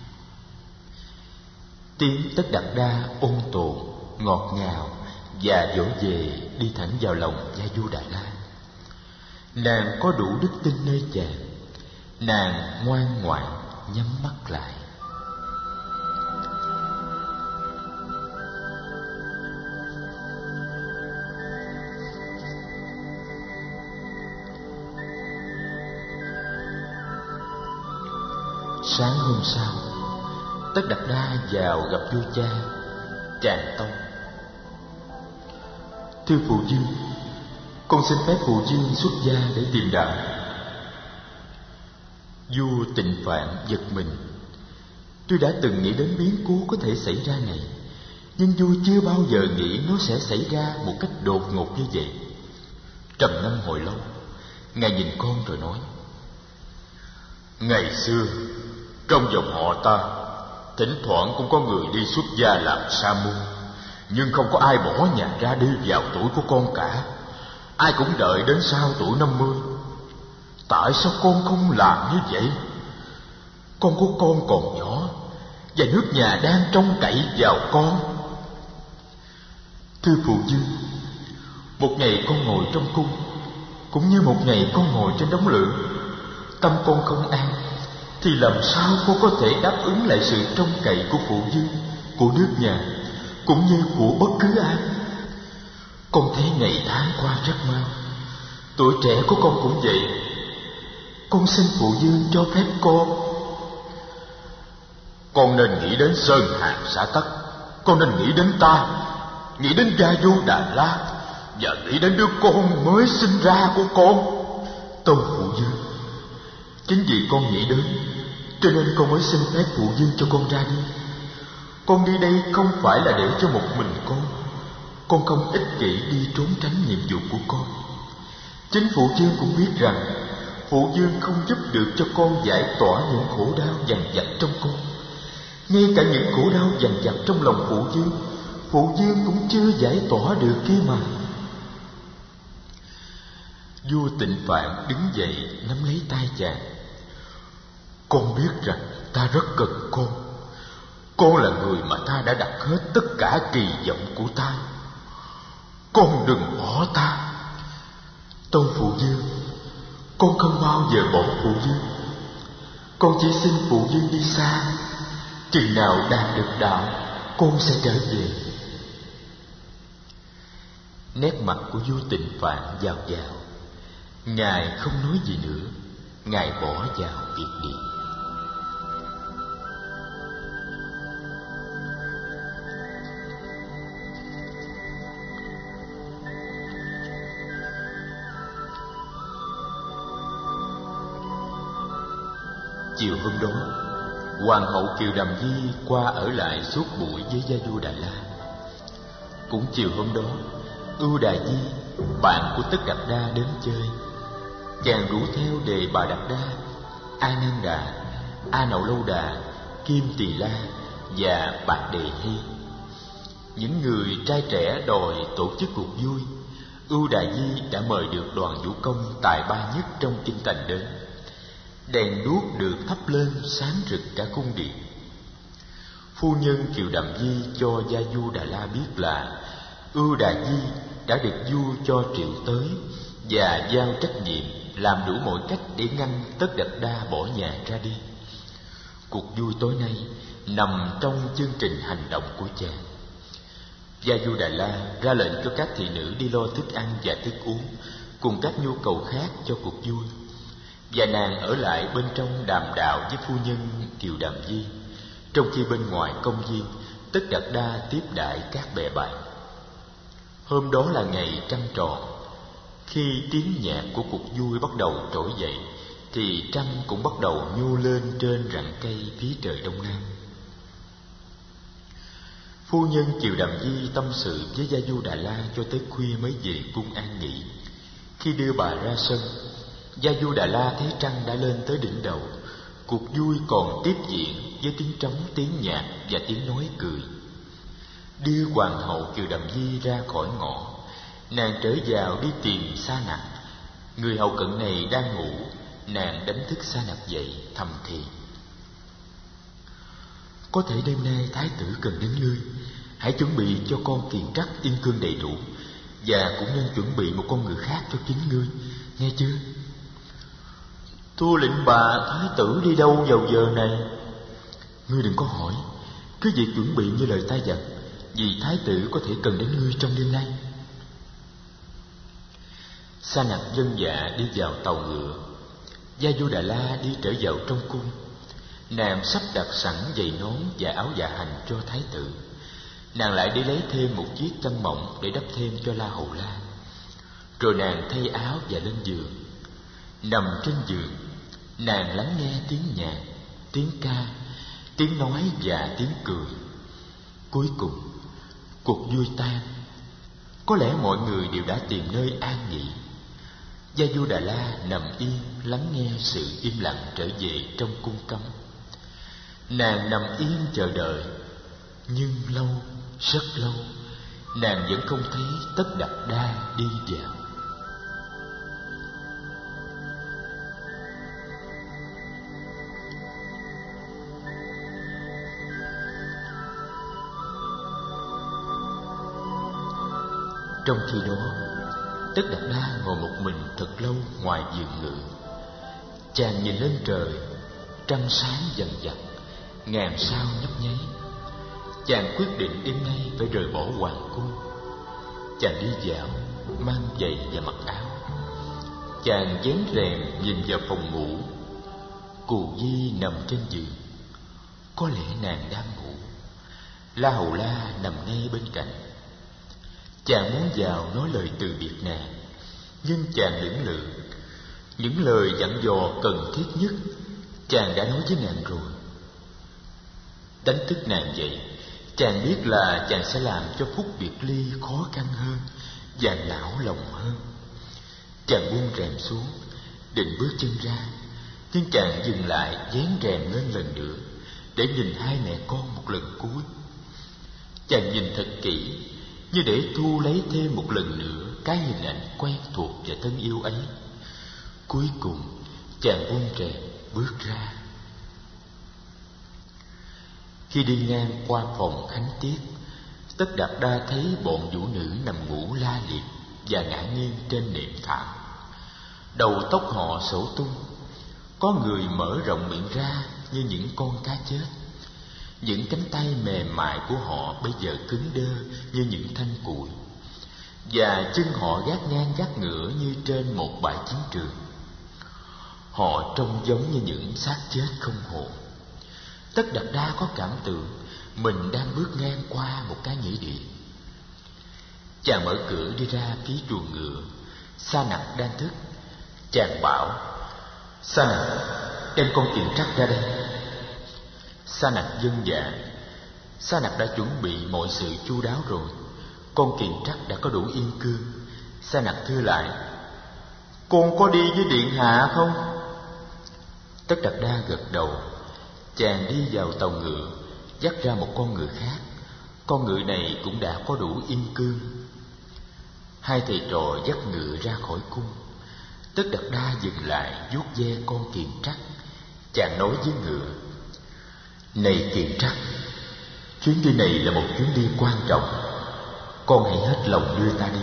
Tiếng Tất Đạt Đa ôn tồn, ngọt ngào và dỗ về đi thẳng vào lòng Gia Du Đà La. Nàng có đủ đức tin nơi chàng. Nàng ngoan ngoãn nhắm mắt lại. Sáng hôm sau, Tất Đạt Đa vào gặp vua cha. Chàng tâu: thưa phụ vương, con xin phép phụ vương xuất gia để tìm đạo. Vua Tịnh Phạn giật mình. Tôi đã từng nghĩ đến biến cố có thể xảy ra này, nhưng vua chưa bao giờ nghĩ nó sẽ xảy ra một cách đột ngột như vậy. Trầm ngâm hồi lâu, ngài nhìn con rồi nói: ngày xưa trong dòng họ ta, thỉnh thoảng cũng có người đi xuất gia làm sa môn, nhưng không có ai bỏ nhà ra đi vào tuổi của con cả. Ai cũng đợi đến sau tuổi năm mươi. Tại sao con không làm như vậy? Con của con còn nhỏ, và nước nhà đang trông cậy vào con. Thưa phụ vương, một ngày con ngồi trong cung, cũng như một ngày con ngồi trên đống lửa, tâm con không an, thì làm sao con có thể đáp ứng lại sự trông cậy của phụ vương, của nước nhà, cũng như của bất cứ ai? Con thấy ngày tháng qua rất mau. Tuổi trẻ của con cũng vậy. Con xin phụ vương cho phép con. Con nên nghĩ đến Sơn Hà Xã Tắc. Con nên nghĩ đến ta, nghĩ đến Gia Du Đà La, và nghĩ đến đứa con mới sinh ra của con. Tâu phụ vương, chính vì con nghĩ đến, cho nên con mới xin phép phụ vương cho con ra đi. Con đi đây không phải là để cho một mình con. Con không ích kỷ đi trốn tránh nhiệm vụ của con. Chính phụ vương cũng biết rằng phụ vương không giúp được cho con giải tỏa những khổ đau dằn vặt trong con. Ngay cả những khổ đau dằn vặt trong lòng phụ vương, phụ vương cũng chưa giải tỏa được kia mà. Vua Tịnh Phạn đứng dậy nắm lấy tay chàng. Con biết rằng ta rất cần con. Con là người mà ta đã đặt hết tất cả kỳ vọng của ta. Con đừng bỏ ta. Tâu phụ vương, con không bao giờ bỏ phụ vương. Con chỉ xin phụ vương đi xa. Chừng nào đạt được đạo, con sẽ trở về. Nét mặt của vua Tịnh Phạn giàu giàu. Ngài không nói gì nữa. Ngài bỏ vào biệt điện. Chiều hôm đó, Hoàng hậu Kiều Đàm Di qua ở lại suốt buổi với gia vua Đà La. Cũng chiều hôm đó, Ưu Đà Di, bạn của Tất Đạt Đa đến chơi. Chàng rủ theo Đề Bà Đạt Đa, A Nan Đà, A Nậu Lâu Đà, Kim Tỳ La và Bạc Đề Hy. Những người trai trẻ đòi tổ chức cuộc vui. Ưu Đà Di đã mời được đoàn vũ công tài ba nhất trong kinh thành đến. Đèn đuốc được thắp lên sáng rực cả cung điện. Phu nhân Kiều Đàm Di cho gia vua Đà La biết là Ưu Đà Di đã được vua cho triệu tới và giao trách nhiệm làm đủ mọi cách để ngăn Tất Đạt Đa bỏ nhà ra đi. Cuộc vui tối nay nằm trong chương trình hành động của chàng. Gia vua Đà La ra lệnh cho các thị nữ đi lo thức ăn và thức uống cùng các nhu cầu khác cho cuộc vui, và nàng ở lại bên trong đàm đạo với phu nhân Kiều Đàm Di, trong khi bên ngoài công viên Tất Đạt Đa tiếp đãi các bè bạn. Hôm đó là ngày trăng tròn. Khi tiếng nhạc của cuộc vui bắt đầu trỗi dậy thì trăng cũng bắt đầu nhô lên trên rặng cây phía trời đông nam. Phu nhân Kiều Đàm Di tâm sự với gia vua Đà La cho tới khuya mới về cung an nghỉ. Khi đưa bà ra sân, gia vua Đà La thấy trăng đã lên tới đỉnh đầu. Cuộc vui còn tiếp diễn với tiếng trống, tiếng nhạc và tiếng nói cười. Đưa hoàng hậu Kiều Đàm Di ra khỏi ngõ, nàng trở vào đi tìm Sa Nặc. Người hầu cận này đang ngủ. Nàng đánh thức Sa Nặc dậy thầm thì: có thể đêm nay thái tử cần đến ngươi. Hãy chuẩn bị cho con kiền trắc yên cương đầy đủ, và cũng nên chuẩn bị một con người khác cho chính ngươi, nghe chưa? Thưa lệnh bà, thái tử đi đâu vào giờ này? Ngươi đừng có hỏi, cứ việc chuẩn bị như lời ta dặn, vì thái tử có thể cần đến ngươi trong đêm nay. Sa Nặc vâng dạ đi vào tàu ngựa. Gia vua Đà La đi trở vào trong cung. Nàng sắp đặt sẵn giày nón và áo dạ hành cho thái tử. Nàng lại đi lấy thêm một chiếc chăn mỏng để đắp thêm cho La Hầu La. Rồi nàng thay áo và lên giường. Nằm trên giường, nàng lắng nghe tiếng nhạc, tiếng ca, tiếng nói và tiếng cười. Cuối cùng, cuộc vui tan. Có lẽ mọi người đều đã tìm nơi an nghỉ. Gia vua Đà La nằm yên lắng nghe sự im lặng trở về trong cung cấm. Nàng nằm yên chờ đợi, nhưng lâu, rất lâu, nàng vẫn không thấy Tất Đạt Đa đi vào. Trong khi đó, Tất Đạt Đa ngồi một mình thật lâu ngoài giường ngự. Chàng nhìn lên trời, trăng sáng dần dần, ngàn sao nhấp nháy. Chàng quyết định đêm nay phải rời bỏ hoàng cung. Chàng đi dạo, mang giày và mặc áo. Chàng vén rèm nhìn vào phòng ngủ. Cù Di nằm trên giường. Có lẽ nàng đang ngủ. La Hầu La nằm ngay bên cạnh. Chàng muốn vào nói lời từ biệt nàng, nhưng chàng lưỡng lự. Những lời dặn dò cần thiết nhất chàng đã nói với nàng rồi. Đánh thức nàng dậy, chàng biết là chàng sẽ làm cho phút biệt ly khó khăn hơn và não lòng hơn. Chàng buông rèm xuống, định bước chân ra, nhưng chàng dừng lại vén rèm lên lần nữa để nhìn hai mẹ con một lần cuối. Chàng nhìn thật kỹ, như để thu lấy thêm một lần nữa cái hình ảnh quen thuộc và thân yêu ấy. Cuối cùng chàng buông rèm bước ra. Khi đi ngang qua phòng khánh tiết, Tất Đạt Đa thấy bọn vũ nữ nằm ngủ la liệt và ngã nghiêng trên nệm thảm. Đầu tóc họ xõa tung, có người mở rộng miệng ra như những con cá chết. Những cánh tay mềm mại của họ bây giờ cứng đơ như những thanh củi, và chân họ gác ngang gác ngửa như trên một bãi chiến trường. Họ trông giống như những xác chết không hồn. Tất Đạt Đa có cảm tưởng mình đang bước ngang qua một cái nghĩa địa. Chàng mở cửa đi ra phía chuồng ngựa. Sa Nặc đang thức. Chàng bảo: Sa Nặc, đem con kiền trắc ra đây. Sa Nặc vâng dạ. Sa Nặc đã chuẩn bị mọi sự chu đáo rồi. Con kiền trắc đã có đủ yên cương. Sa Nặc thưa lại: Con có đi với điện hạ không? Tất Đạt Đa gật đầu. Chàng đi vào tàu ngựa, dắt ra một con ngựa khác. Con ngựa này cũng đã có đủ yên cương. Hai thầy trò dắt ngựa ra khỏi cung. Tất Đạt Đa dừng lại vuốt ve con kiền trắc. Chàng nói với ngựa: Này kiền trắc, chuyến đi này là một chuyến đi quan trọng. Con hãy hết lòng đưa ta đi.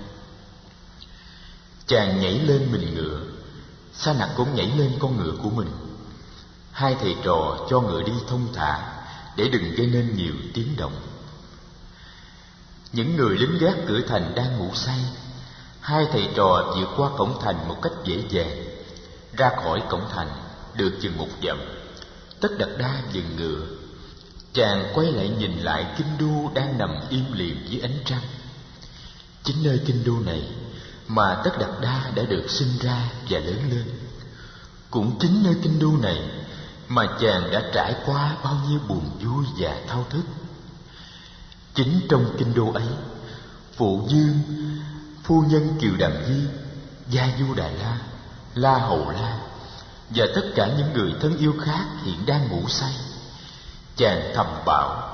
Chàng nhảy lên mình ngựa. Sa Nặc cũng nhảy lên con ngựa của mình. Hai thầy trò cho ngựa đi thông thả để đừng gây nên nhiều tiếng động. Những người lính gác cửa thành đang ngủ say. Hai thầy trò vượt qua cổng thành một cách dễ dàng. Ra khỏi cổng thành được chừng một dặm, Tất Đạt Đa dừng ngựa. Chàng quay lại nhìn lại kinh đô đang nằm im lìm dưới ánh trăng. Chính nơi kinh đô này mà Tất Đạt Đa đã được sinh ra và lớn lên. Cũng chính nơi kinh đô này mà chàng đã trải qua bao nhiêu buồn vui và thao thức. Chính trong kinh đô ấy, Phụ Dương, phu nhân Kiều Đàm Di, Gia Du Đà La, La Hầu La và tất cả những người thân yêu khác hiện đang ngủ say. Chàng thầm bảo: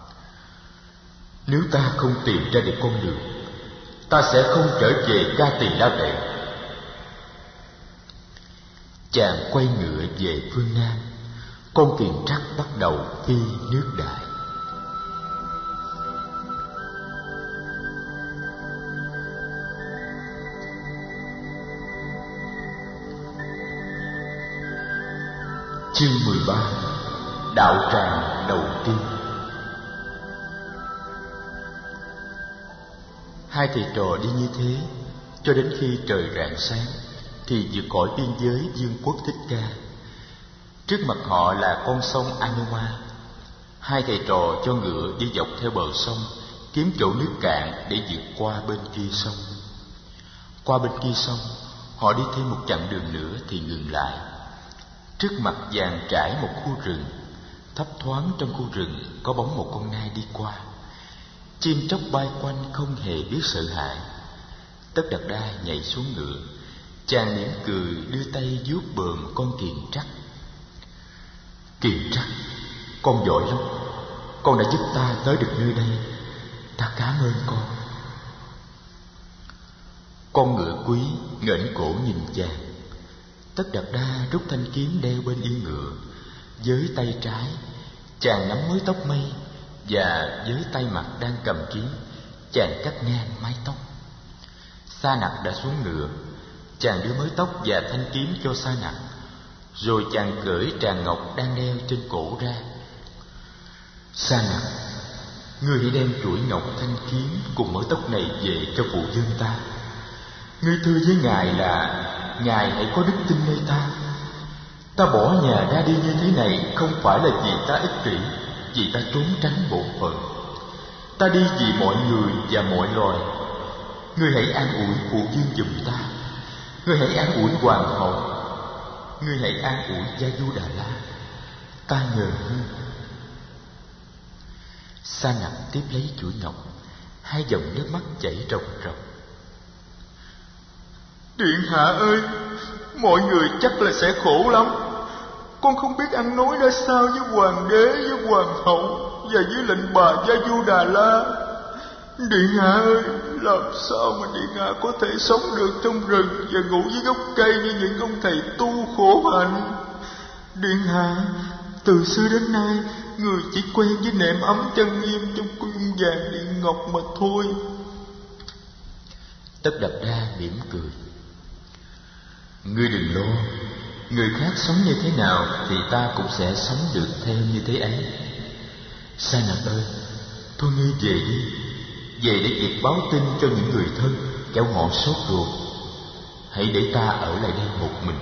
Nếu ta không tìm ra được con đường, ta sẽ không trở về Ca Tỳ La Vệ. Chàng quay ngựa về phương Nam. Con kiền trắc bắt đầu phi nước Đại. Chương mười ba. Đạo tràng đầu tiên. Hai thầy trò đi như thế cho đến khi trời rạng sáng thì vượt khỏi biên giới vương quốc Thích Ca. Trước mặt họ là con sông Anuma. Hai thầy trò cho ngựa đi dọc theo bờ sông, kiếm chỗ nước cạn để vượt qua bên kia sông. Qua bên kia sông, họ đi thêm một chặng đường nữa thì ngừng lại. Trước mặt dàn trải một khu rừng. Thấp thoáng trong khu rừng có bóng một con nai đi qua. Chim chóc bay quanh không hề biết sợ hãi. Tất Đạt Đa nhảy xuống ngựa. Chàng mỉm cười đưa tay vuốt bờm con kiền trắc. Kiền trắc, con giỏi lắm. Con đã giúp ta tới được nơi đây. Ta cảm ơn con. Con ngựa quý ngẩng cổ nhìn chàng. Tất Đạt Đa rút thanh kiếm đeo bên yên ngựa. Với tay trái, chàng nắm mớ tóc mây, và với tay mặt đang cầm kiếm, chàng cắt ngang mái tóc. Sa Nặc đã xuống ngựa. Chàng đưa mớ tóc và thanh kiếm cho Sa Nặc, rồi chàng cởi tràng ngọc đang đeo trên cổ ra. Sa Nặc, ngươi hãy đem chuỗi ngọc, thanh kiếm cùng mớ tóc này về cho phụ vương ta. Ngươi thưa với ngài là ngài hãy có đức tin nơi ta. Ta bỏ nhà ra đi như thế này không phải là vì ta ích kỷ, vì ta trốn tránh bổn phận. Ta đi vì mọi người và mọi loài. Ngươi hãy an ủi phụ vương giùm ta. Ngươi hãy an ủi hoàng hậu. Ngươi hãy an ủi Gia Du Đà La. Ta nhờ ngươi. Sa Nặc tiếp lấy chuỗi ngọc. Hai dòng nước mắt chảy ròng ròng. Điện hạ ơi,
mọi người chắc là sẽ khổ lắm. Con không biết ăn nói ra sao với hoàng đế, với hoàng hậu và với lệnh bà Gia Du Đà La. Điện hạ ơi, làm sao mà điện hạ có thể sống được trong rừng và ngủ dưới gốc cây như những ông thầy tu khổ hạnh? Điện hạ, từ xưa đến nay người chỉ quen với nệm ấm chân nghiêm trong cung vàng điện ngọc mà thôi.
Tất Đạt Đa mỉm cười. Ngươi đừng lo, người khác sống như thế nào thì ta cũng sẽ sống được theo như thế ấy. Sa Nặc ơi, thôi ngươi về đi, về để kịp báo tin cho những người thân, kẻo họ sốt ruột. Hãy để ta ở lại đây một mình.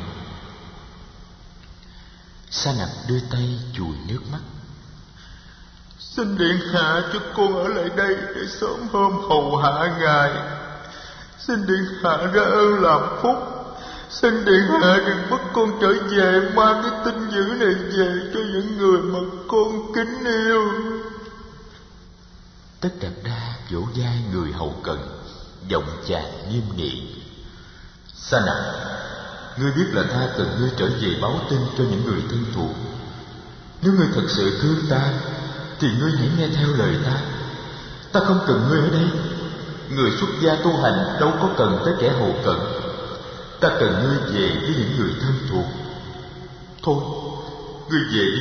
Sa Nặc đưa tay chùi nước mắt.
Xin điện hạ cho con ở lại đây để sớm hôm hầu hạ ngài. Xin điện hạ ra ơn làm phúc. Xin điện hạ đừng bắt con trở về mang cái tin dữ này về cho những người mà con kính yêu.
Tất Đạt Đa vỗ vai người hầu cận, giọng chàng nghiêm nghị. Sa Nặc, ngươi biết là ta cần ngươi trở về báo tin cho những người thân thuộc. Nếu ngươi thật sự thương ta thì ngươi hãy nghe theo lời ta. Ta không cần ngươi ở đây. Người xuất gia tu hành đâu có cần tới kẻ hầu cận. Ta cần ngươi về với những người thân thuộc. Thôi, ngươi về đi.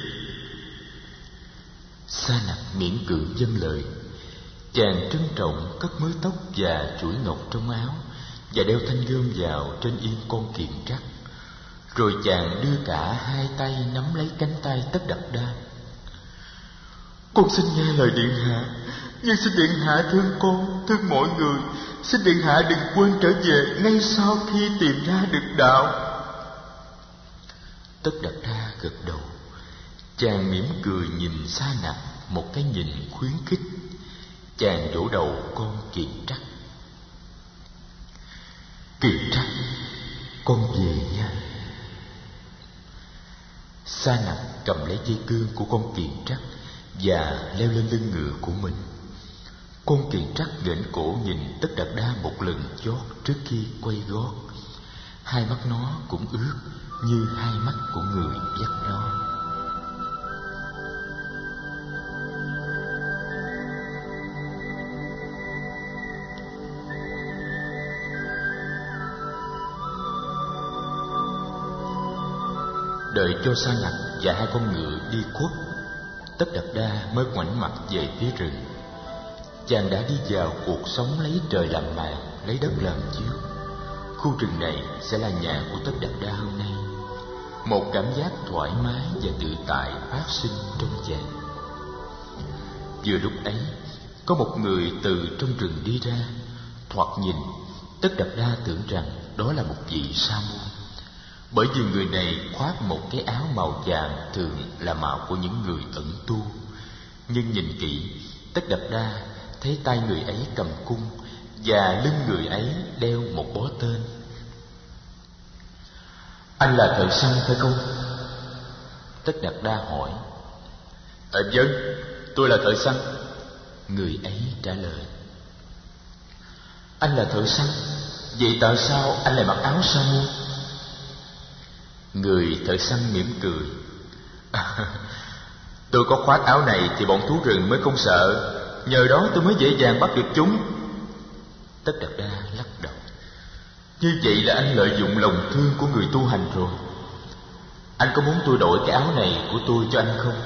Sa Nặc miễn cưỡng vâng lời. Chàng trân trọng cất mớ tóc và chuỗi ngọc trong áo và đeo thanh gươm vào trên yên con kiềm trắc. Rồi chàng đưa cả hai tay nắm lấy cánh tay Tất Đạt Đa. Con xin nghe lời điện hạ, nhưng xin điện hạ thương con, thương mọi người. Xin điện hạ đừng quên trở về ngay sau khi tìm ra được đạo. Tất Đạt Đa gật đầu. Chàng mỉm cười nhìn Sa Nặc một cái nhìn khuyến khích. Chàng vỗ đầu con Kiền Trắc. Kiền Trắc, con về nha. Sa Nặc cầm lấy dây cương của con Kiền Trắc và leo lên lưng ngựa của mình. Con Kiền Trắc nghển cổ nhìn Tất Đạt Đa một lần chót trước khi quay gót. Hai mắt nó cũng ướt như hai mắt của người dắt nó. Đợi cho Sa Nặc và hai con ngựa đi khuất, Tất Đạt Đa mới ngoảnh mặt về phía rừng. Chàng đã đi vào cuộc sống lấy trời làm màn, lấy đất làm chiếu. Khu rừng này sẽ là nhà của Tất Đạt Đa hôm nay. Một cảm giác thoải mái và tự tại phát sinh trong chàng. Vừa lúc ấy, có một người từ trong rừng đi ra. Thoạt nhìn, Tất Đạt Đa tưởng rằng đó là một vị sa môn, bởi vì người này khoác một cái áo màu vàng thường là màu của những người ẩn tu. Nhưng nhìn kỹ, Tất Đạt Đa thấy tay người ấy cầm cung và lưng người ấy đeo một bó tên. Anh là thợ săn phải không? Tất Đạt Đa hỏi. Ờ vâng, tôi là thợ săn. Người ấy trả lời. Anh là thợ săn, vậy tại sao anh lại mặc áo sa môn? Người thợ săn mỉm cười. Tôi có khoác áo này thì bọn thú rừng mới không sợ, nhờ đó tôi mới dễ dàng bắt được chúng. Tất Đạt Đa lắc đầu. Như vậy là anh lợi dụng lòng thương của người tu hành rồi. Anh có muốn tôi đổi cái áo này của tôi cho anh không?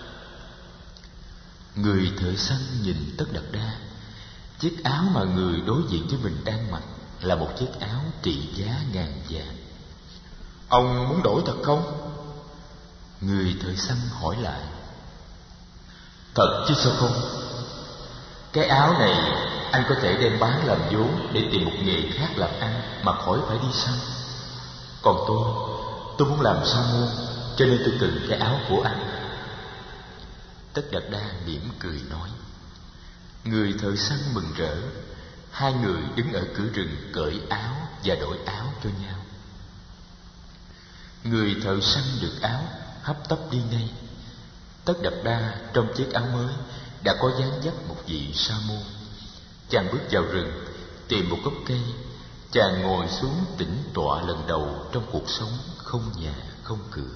Người thợ săn nhìn Tất Đạt Đa. Chiếc áo mà người đối diện với mình đang mặc là một chiếc áo trị giá ngàn vàng. Ông muốn đổi thật không? Người thợ săn hỏi lại. Thật chứ sao không? Cái áo này anh có thể đem bán làm vốn để tìm một nghề khác làm ăn mà khỏi phải đi săn. Còn tôi, tôi muốn làm sa môn, cho nên tôi cần cái áo của anh. Tất Đạt Đa mỉm cười nói. Người thợ săn mừng rỡ. Hai người đứng ở cửa rừng cởi áo và đổi áo cho nhau. Người thợ săn được áo hấp tấp đi ngay. Tất Đạt Đa trong chiếc áo mới đã có dáng dấp một vị sa môn. Chàng bước vào rừng, tìm một gốc cây Chàng ngồi xuống tĩnh tọa lần đầu trong cuộc sống không nhà không cửa.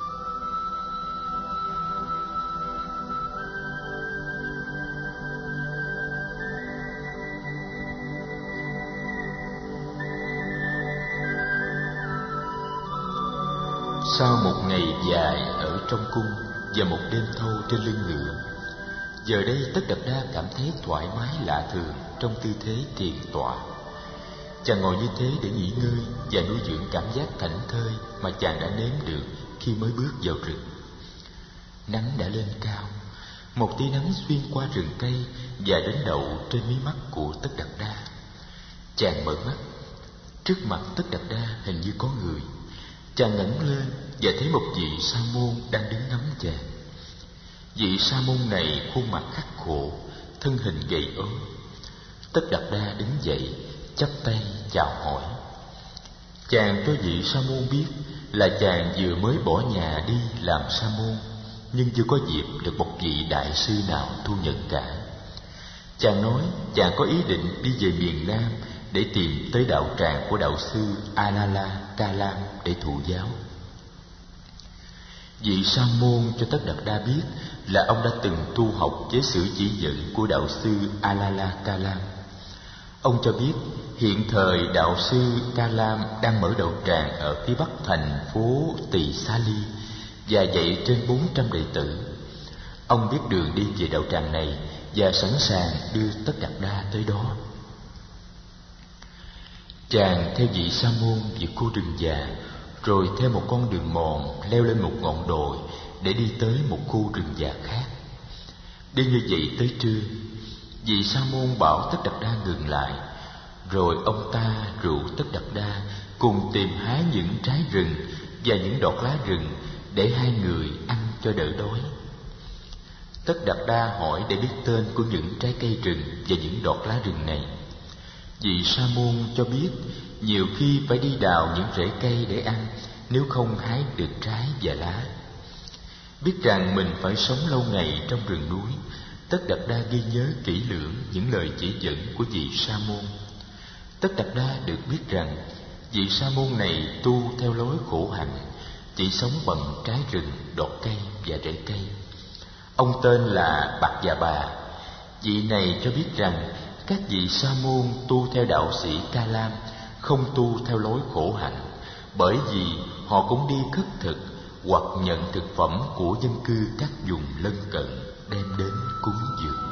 Sau một ngày dài ở trong cung và một đêm thâu trên lưng ngựa, giờ đây Tất Đạt Đa cảm thấy thoải mái lạ thường trong tư thế thiền tọa. Chàng ngồi như thế để nghỉ ngơi và nuôi dưỡng cảm giác thảnh thơi mà chàng đã nếm được khi mới bước vào rừng. Nắng đã lên cao, một tia nắng xuyên qua rừng cây và đến đậu trên mí mắt của Tất Đạt Đa. Chàng mở mắt, trước mặt Tất Đạt Đa hình như có người. Chàng ngẩng lên và thấy một vị sa môn đang đứng ngắm chàng. Vị sa môn này khuôn mặt khắc khổ, thân hình gầy ốm. Tất Đạt Đa đứng dậy, chắp tay chào hỏi. Chàng cho vị sa môn biết là chàng vừa mới bỏ nhà đi làm sa môn, nhưng chưa có dịp được một vị đại sư nào thu nhận cả. Chàng nói chàng có ý định đi về miền Nam để tìm tới đạo tràng của đạo sư Alala Kalam để thụ giáo. Vị sa môn cho Tất Đạt Đa biết là ông đã từng tu học với sự chỉ dẫn của đạo sư Alala Kalam. Ông cho biết hiện thời đạo sư Kalam đang mở đạo tràng ở phía bắc thành phố Tỳ Sa Ly và dạy trên bốn trăm đệ tử. Ông biết đường đi về đạo tràng này và sẵn sàng đưa Tất Đạt Đa tới đó. Chàng theo vị sa môn vượt khu rừng già, rồi theo một con đường mòn leo lên một ngọn đồi để đi tới một khu rừng già khác. Đi như vậy tới trưa, vị sa môn bảo Tất Đạt Đa ngừng lại, rồi ông ta rủ Tất Đạt Đa cùng tìm hái những trái rừng và những đọt lá rừng để hai người ăn cho đỡ đói. Tất Đạt Đa hỏi để biết tên của những trái cây rừng và những đọt lá rừng này. Vị sa môn cho biết nhiều khi phải đi đào những rễ cây để ăn, nếu không hái được trái và lá. Biết rằng mình phải sống lâu ngày trong rừng núi, Tất Đạt Đa ghi nhớ kỹ lưỡng những lời chỉ dẫn của vị sa môn. Tất Đạt Đa được biết rằng vị sa môn này tu theo lối khổ hạnh, chỉ sống bằng trái rừng, đọt cây và rễ cây. Ông tên là Bạc Già Bà. Vị này cho biết rằng các vị sa môn tu theo đạo sĩ Ca Lam không tu theo lối khổ hạnh, bởi vì họ cũng đi khất thực hoặc nhận thực phẩm của dân cư các vùng lân cận đem đến cúng dường.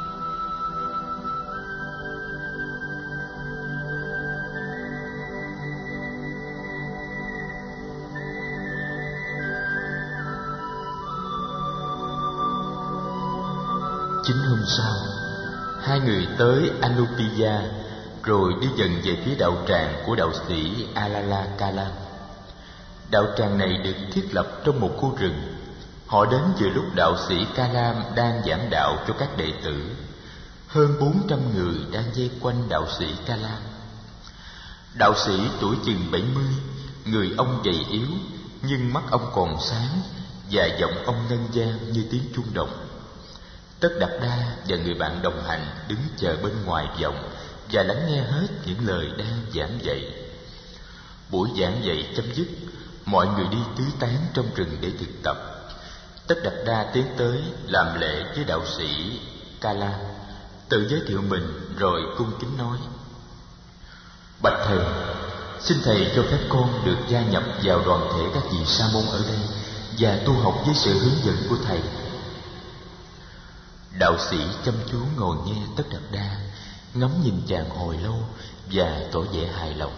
Chính hôm sau, hai người tới Anupiya, rồi đi dần về phía đạo tràng của đạo sĩ Alala Kalam. Đạo tràng này được thiết lập trong một khu rừng. Họ đến vừa lúc đạo sĩ Kalam đang giảng đạo cho các đệ tử. Hơn bốn trăm người đang vây quanh đạo sĩ Kalam. Đạo sĩ tuổi chừng bảy mươi, người ông gầy yếu, nhưng mắt ông còn sáng và giọng ông ngân vang như tiếng chuông đồng. Tất Đạt Đa và người bạn đồng hành đứng chờ bên ngoài vọng và lắng nghe hết những lời đang giảng dạy. Buổi giảng dạy chấm dứt, mọi người đi tứ tán trong rừng để thực tập. Tất Đạt Đa tiến tới làm lễ với đạo sĩ Kala, tự giới thiệu mình rồi cung kính nói: Bạch thầy, xin thầy cho phép con được gia nhập vào đoàn thể các vị sa môn ở đây và tu học với sự hướng dẫn của thầy. Đạo sĩ chăm chú ngồi nghe Tất Đạt Đa, ngắm nhìn chàng hồi lâu và tỏ vẻ hài lòng.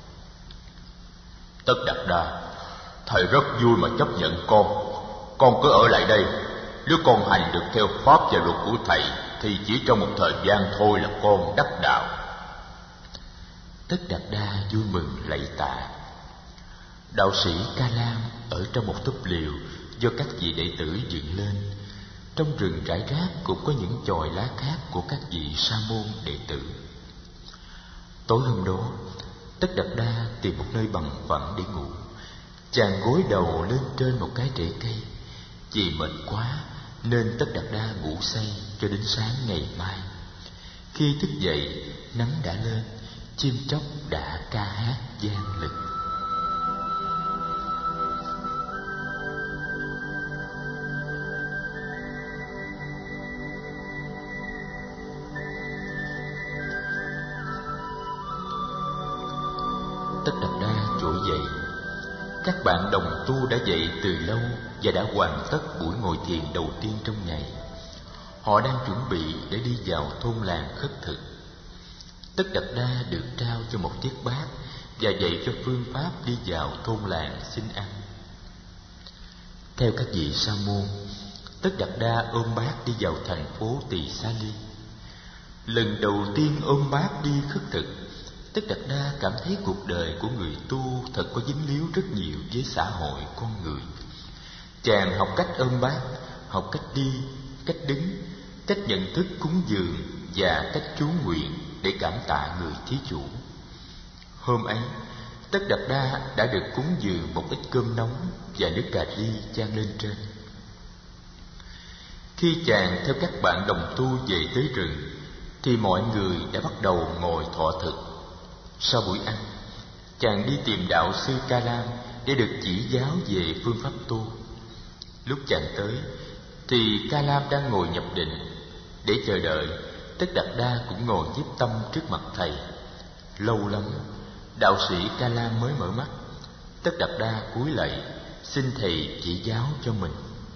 Tất Đạt Đa, thầy rất vui mà chấp nhận con. Con cứ ở lại đây. Nếu con hành được theo pháp và luật của thầy thì chỉ trong một thời gian thôi là con đắc đạo.
Tất Đạt Đa vui mừng lạy tạ. Đạo sĩ Ca Lam ở trong một túp liều do các vị đệ tử dựng lên. Trong rừng rải rác cũng có những chòi lá khác của các vị sa môn đệ tử. Tối hôm đó, Tất Đạt Đa tìm một nơi bằng phẳng để ngủ. Chàng gối đầu lên trên một cái rễ cây. Vì mệt quá nên Tất Đạt Đa ngủ say cho đến sáng ngày mai. Khi thức dậy, nắng đã lên. chim chóc đã ca hát vang lực. Tất Đạt Đa trỗi dậy. Các bạn đồng tu đã dậy từ lâu và đã hoàn tất buổi ngồi thiền đầu tiên trong ngày. Họ đang chuẩn bị để đi vào thôn làng khất thực. Tất Đạt Đa được trao cho một chiếc bát và dạy cho phương pháp đi vào thôn làng xin ăn. Theo các vị sa môn, Tất Đạt Đa ôm bát đi vào thành phố Tỳ Xá Ly. Lần đầu tiên ôm bát đi khất thực, Tất Đạt Đa cảm thấy cuộc đời của người tu thật có dính líu rất nhiều với xã hội con người. Chàng học cách ôm bát, học cách đi, cách đứng, cách nhận thức cúng dường và cách chú nguyện để cảm tạ người thí chủ. Hôm ấy, Tất Đạt Đa đã được cúng dường một ít cơm nóng và nước cà ri chan lên trên. Khi chàng theo các bạn đồng tu về tới rừng, thì mọi người đã bắt đầu ngồi thọ thực. Sau buổi ăn, chàng đi tìm đạo sư Ca Lam để được chỉ giáo về phương pháp tu. Lúc chàng tới, thì Ca Lam đang ngồi nhập định. Để chờ đợi, Tất Đạt Đa cũng ngồi nhiếp tâm trước mặt thầy. Lâu lắm, đạo sĩ Ca Lam mới mở mắt. Tất Đạt Đa cúi lạy, xin thầy chỉ giáo cho mình.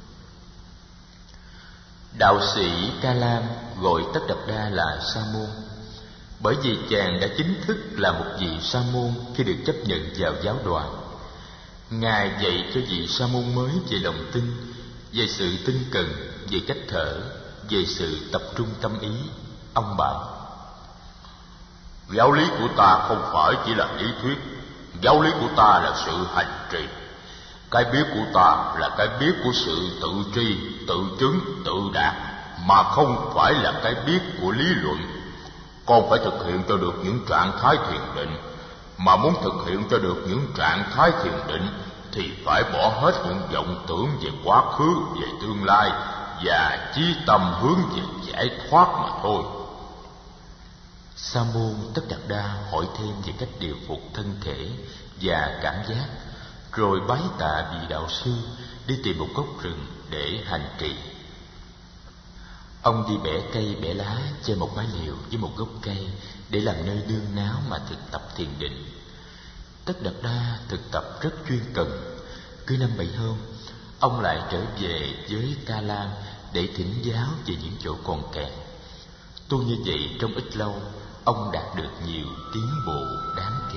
Đạo sĩ Ca Lam gọi Tất Đạt Đa là sa môn, bởi vì chàng đã chính thức là một vị sa môn khi được chấp nhận vào giáo đoàn. Ngài dạy cho vị sa môn mới về lòng tin, về sự tinh cần, về cách thở, về sự tập trung tâm ý. Ông bảo: giáo lý của ta không phải chỉ là lý thuyết, giáo lý của ta là sự hành trì. Cái biết của ta là cái biết của sự tự tri, tự chứng, tự đạt, mà không phải là cái biết của lý luận. Con phải thực hiện cho được những trạng thái thiền định, mà muốn thực hiện cho được những trạng thái thiền định thì phải bỏ hết những vọng tưởng về quá khứ, về tương lai, và chí tâm hướng về giải thoát mà thôi. Sa môn Tất Đạt Đa hỏi thêm về cách điều phục thân thể và cảm giác, rồi bái tạ vị đạo sư, đi tìm một gốc rừng để hành trì. Ông đi bẻ cây bẻ lá trên một mái liều với một gốc cây để làm nơi nương náu mà thực tập thiền định. Tất Đạt Đa thực tập rất chuyên cần. Cứ năm bảy hôm, ông lại trở về với Ca Lam để thỉnh giáo về những chỗ còn kẹt. Tu như vậy trong ít lâu, ông đạt được nhiều tiến bộ đáng kể.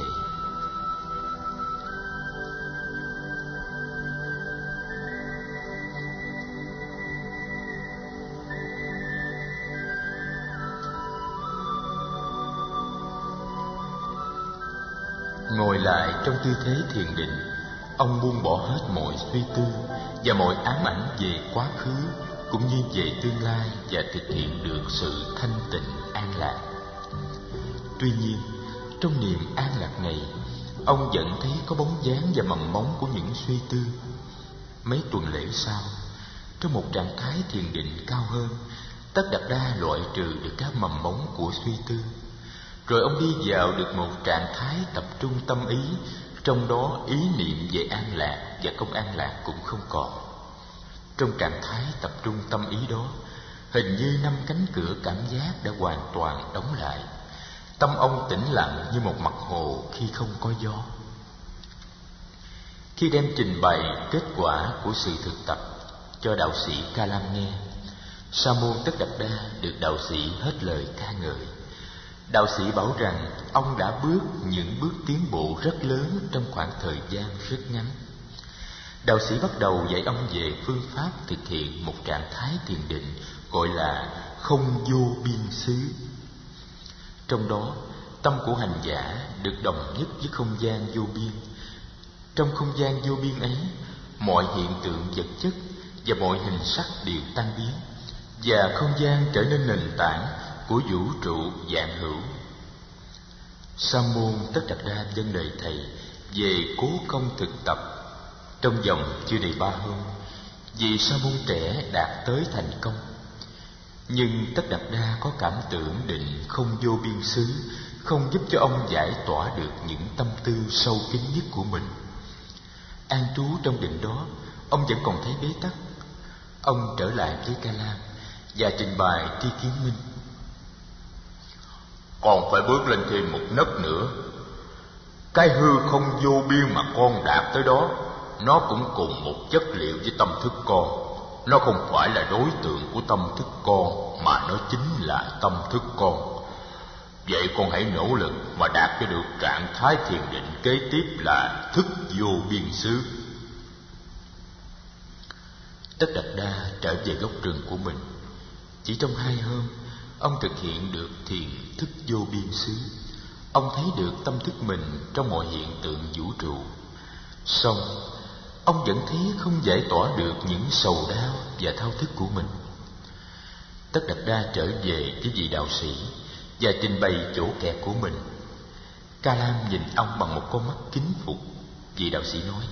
Ngồi lại trong tư thế thiền định, ông buông bỏ hết mọi suy tư và mọi ám ảnh về quá khứ cũng như về tương lai, và thực hiện được sự thanh tịnh an lạc. Tuy nhiên, trong niềm an lạc này, ông vẫn thấy có bóng dáng và mầm móng của những suy tư. Mấy tuần lễ sau, trong một trạng thái thiền định cao hơn, Tất Đạt Đa loại trừ được các mầm móng của suy tư. Rồi ông đi vào được một trạng thái tập trung tâm ý, trong đó ý niệm về an lạc và không an lạc cũng không còn. Trong trạng thái tập trung tâm ý đó, hình như năm cánh cửa cảm giác đã hoàn toàn đóng lại. Tâm ông tĩnh lặng như một mặt hồ khi không có gió. Khi đem trình bày kết quả của sự thực tập cho đạo sĩ Ca Lam nghe, sa môn Tất Đạt Đa được đạo sĩ hết lời ca ngợi. Đạo sĩ bảo rằng ông đã bước những bước tiến bộ rất lớn trong khoảng thời gian rất ngắn. Đạo sĩ bắt đầu dạy ông về phương pháp thực hiện một trạng thái thiền định gọi là không vô biên xứ. Trong đó, tâm của hành giả được đồng nhất với không gian vô biên. Trong không gian vô biên ấy, mọi hiện tượng vật chất và mọi hình sắc đều tan biến, và không gian trở nên nền tảng của vũ trụ vạn hữu. Sa môn Tất Đạt Đa dâng lời thầy về cố công thực tập. Trong vòng chưa đầy ba hôm, vị sa môn trẻ đạt tới thành công. Nhưng Tất Đạt Đa có cảm tưởng định không vô biên xứ, không giúp cho ông giải tỏa được những tâm tư sâu kín nhất của mình. An trú trong định đó, ông vẫn còn thấy bế tắc. Ông trở lại với Ca Lam và trình bày tri kiến minh.
Còn phải bước lên thêm một nấc nữa. Cái hư không vô biên mà con đạt tới đó, nó cũng cùng một chất liệu với tâm thức con. Nó không phải là đối tượng của tâm thức con, mà nó chính là tâm thức con. Vậy con hãy nỗ lực mà đạt cho được trạng thái thiền định kế tiếp là thức vô biên xứ.
Tất Đạt Đa trở về gốc rừng của mình. Chỉ trong hai hôm, ông thực hiện được thiền thức vô biên xứ. Ông thấy được tâm thức mình trong mọi hiện tượng vũ trụ. Song ông vẫn thấy không giải tỏa được những sầu đau và thao thức của mình. Tất Đạt Đa trở về với vị đạo sĩ và trình bày chỗ kẹt của mình. Ca Lam nhìn ông bằng một con mắt kính phục. Vị đạo sĩ nói: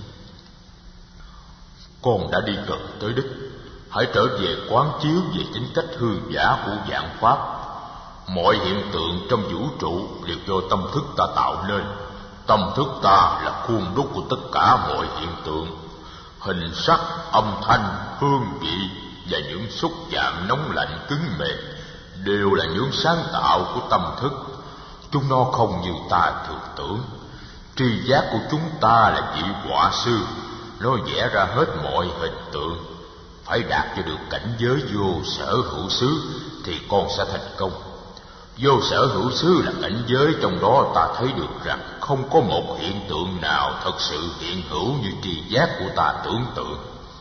Con đã đi gần tới đích. Hãy trở về quán chiếu về tính cách hư giả của vạn pháp. Mọi hiện tượng trong vũ trụ đều do tâm thức ta tạo nên. Tâm thức ta là khuôn đúc của tất cả mọi hiện tượng. Hình sắc, âm thanh, hương vị và những xúc chạm nóng lạnh cứng mềm đều là những sáng tạo của tâm thức. Chúng nó không như ta thường tưởng. Tri giác của chúng ta là vị họa sư. Nó vẽ ra hết mọi hình tượng. Phải đạt cho được cảnh giới vô sở hữu xứ thì con sẽ thành công. Vô sở hữu xứ là cảnh giới trong đó ta thấy được rằng không có một hiện tượng nào thật sự hiện hữu như tri giác của ta tưởng tượng.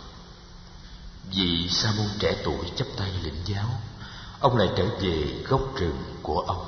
Vị sa môn trẻ tuổi chắp tay lĩnh giáo. Ông lại trở về gốc rừng của ông.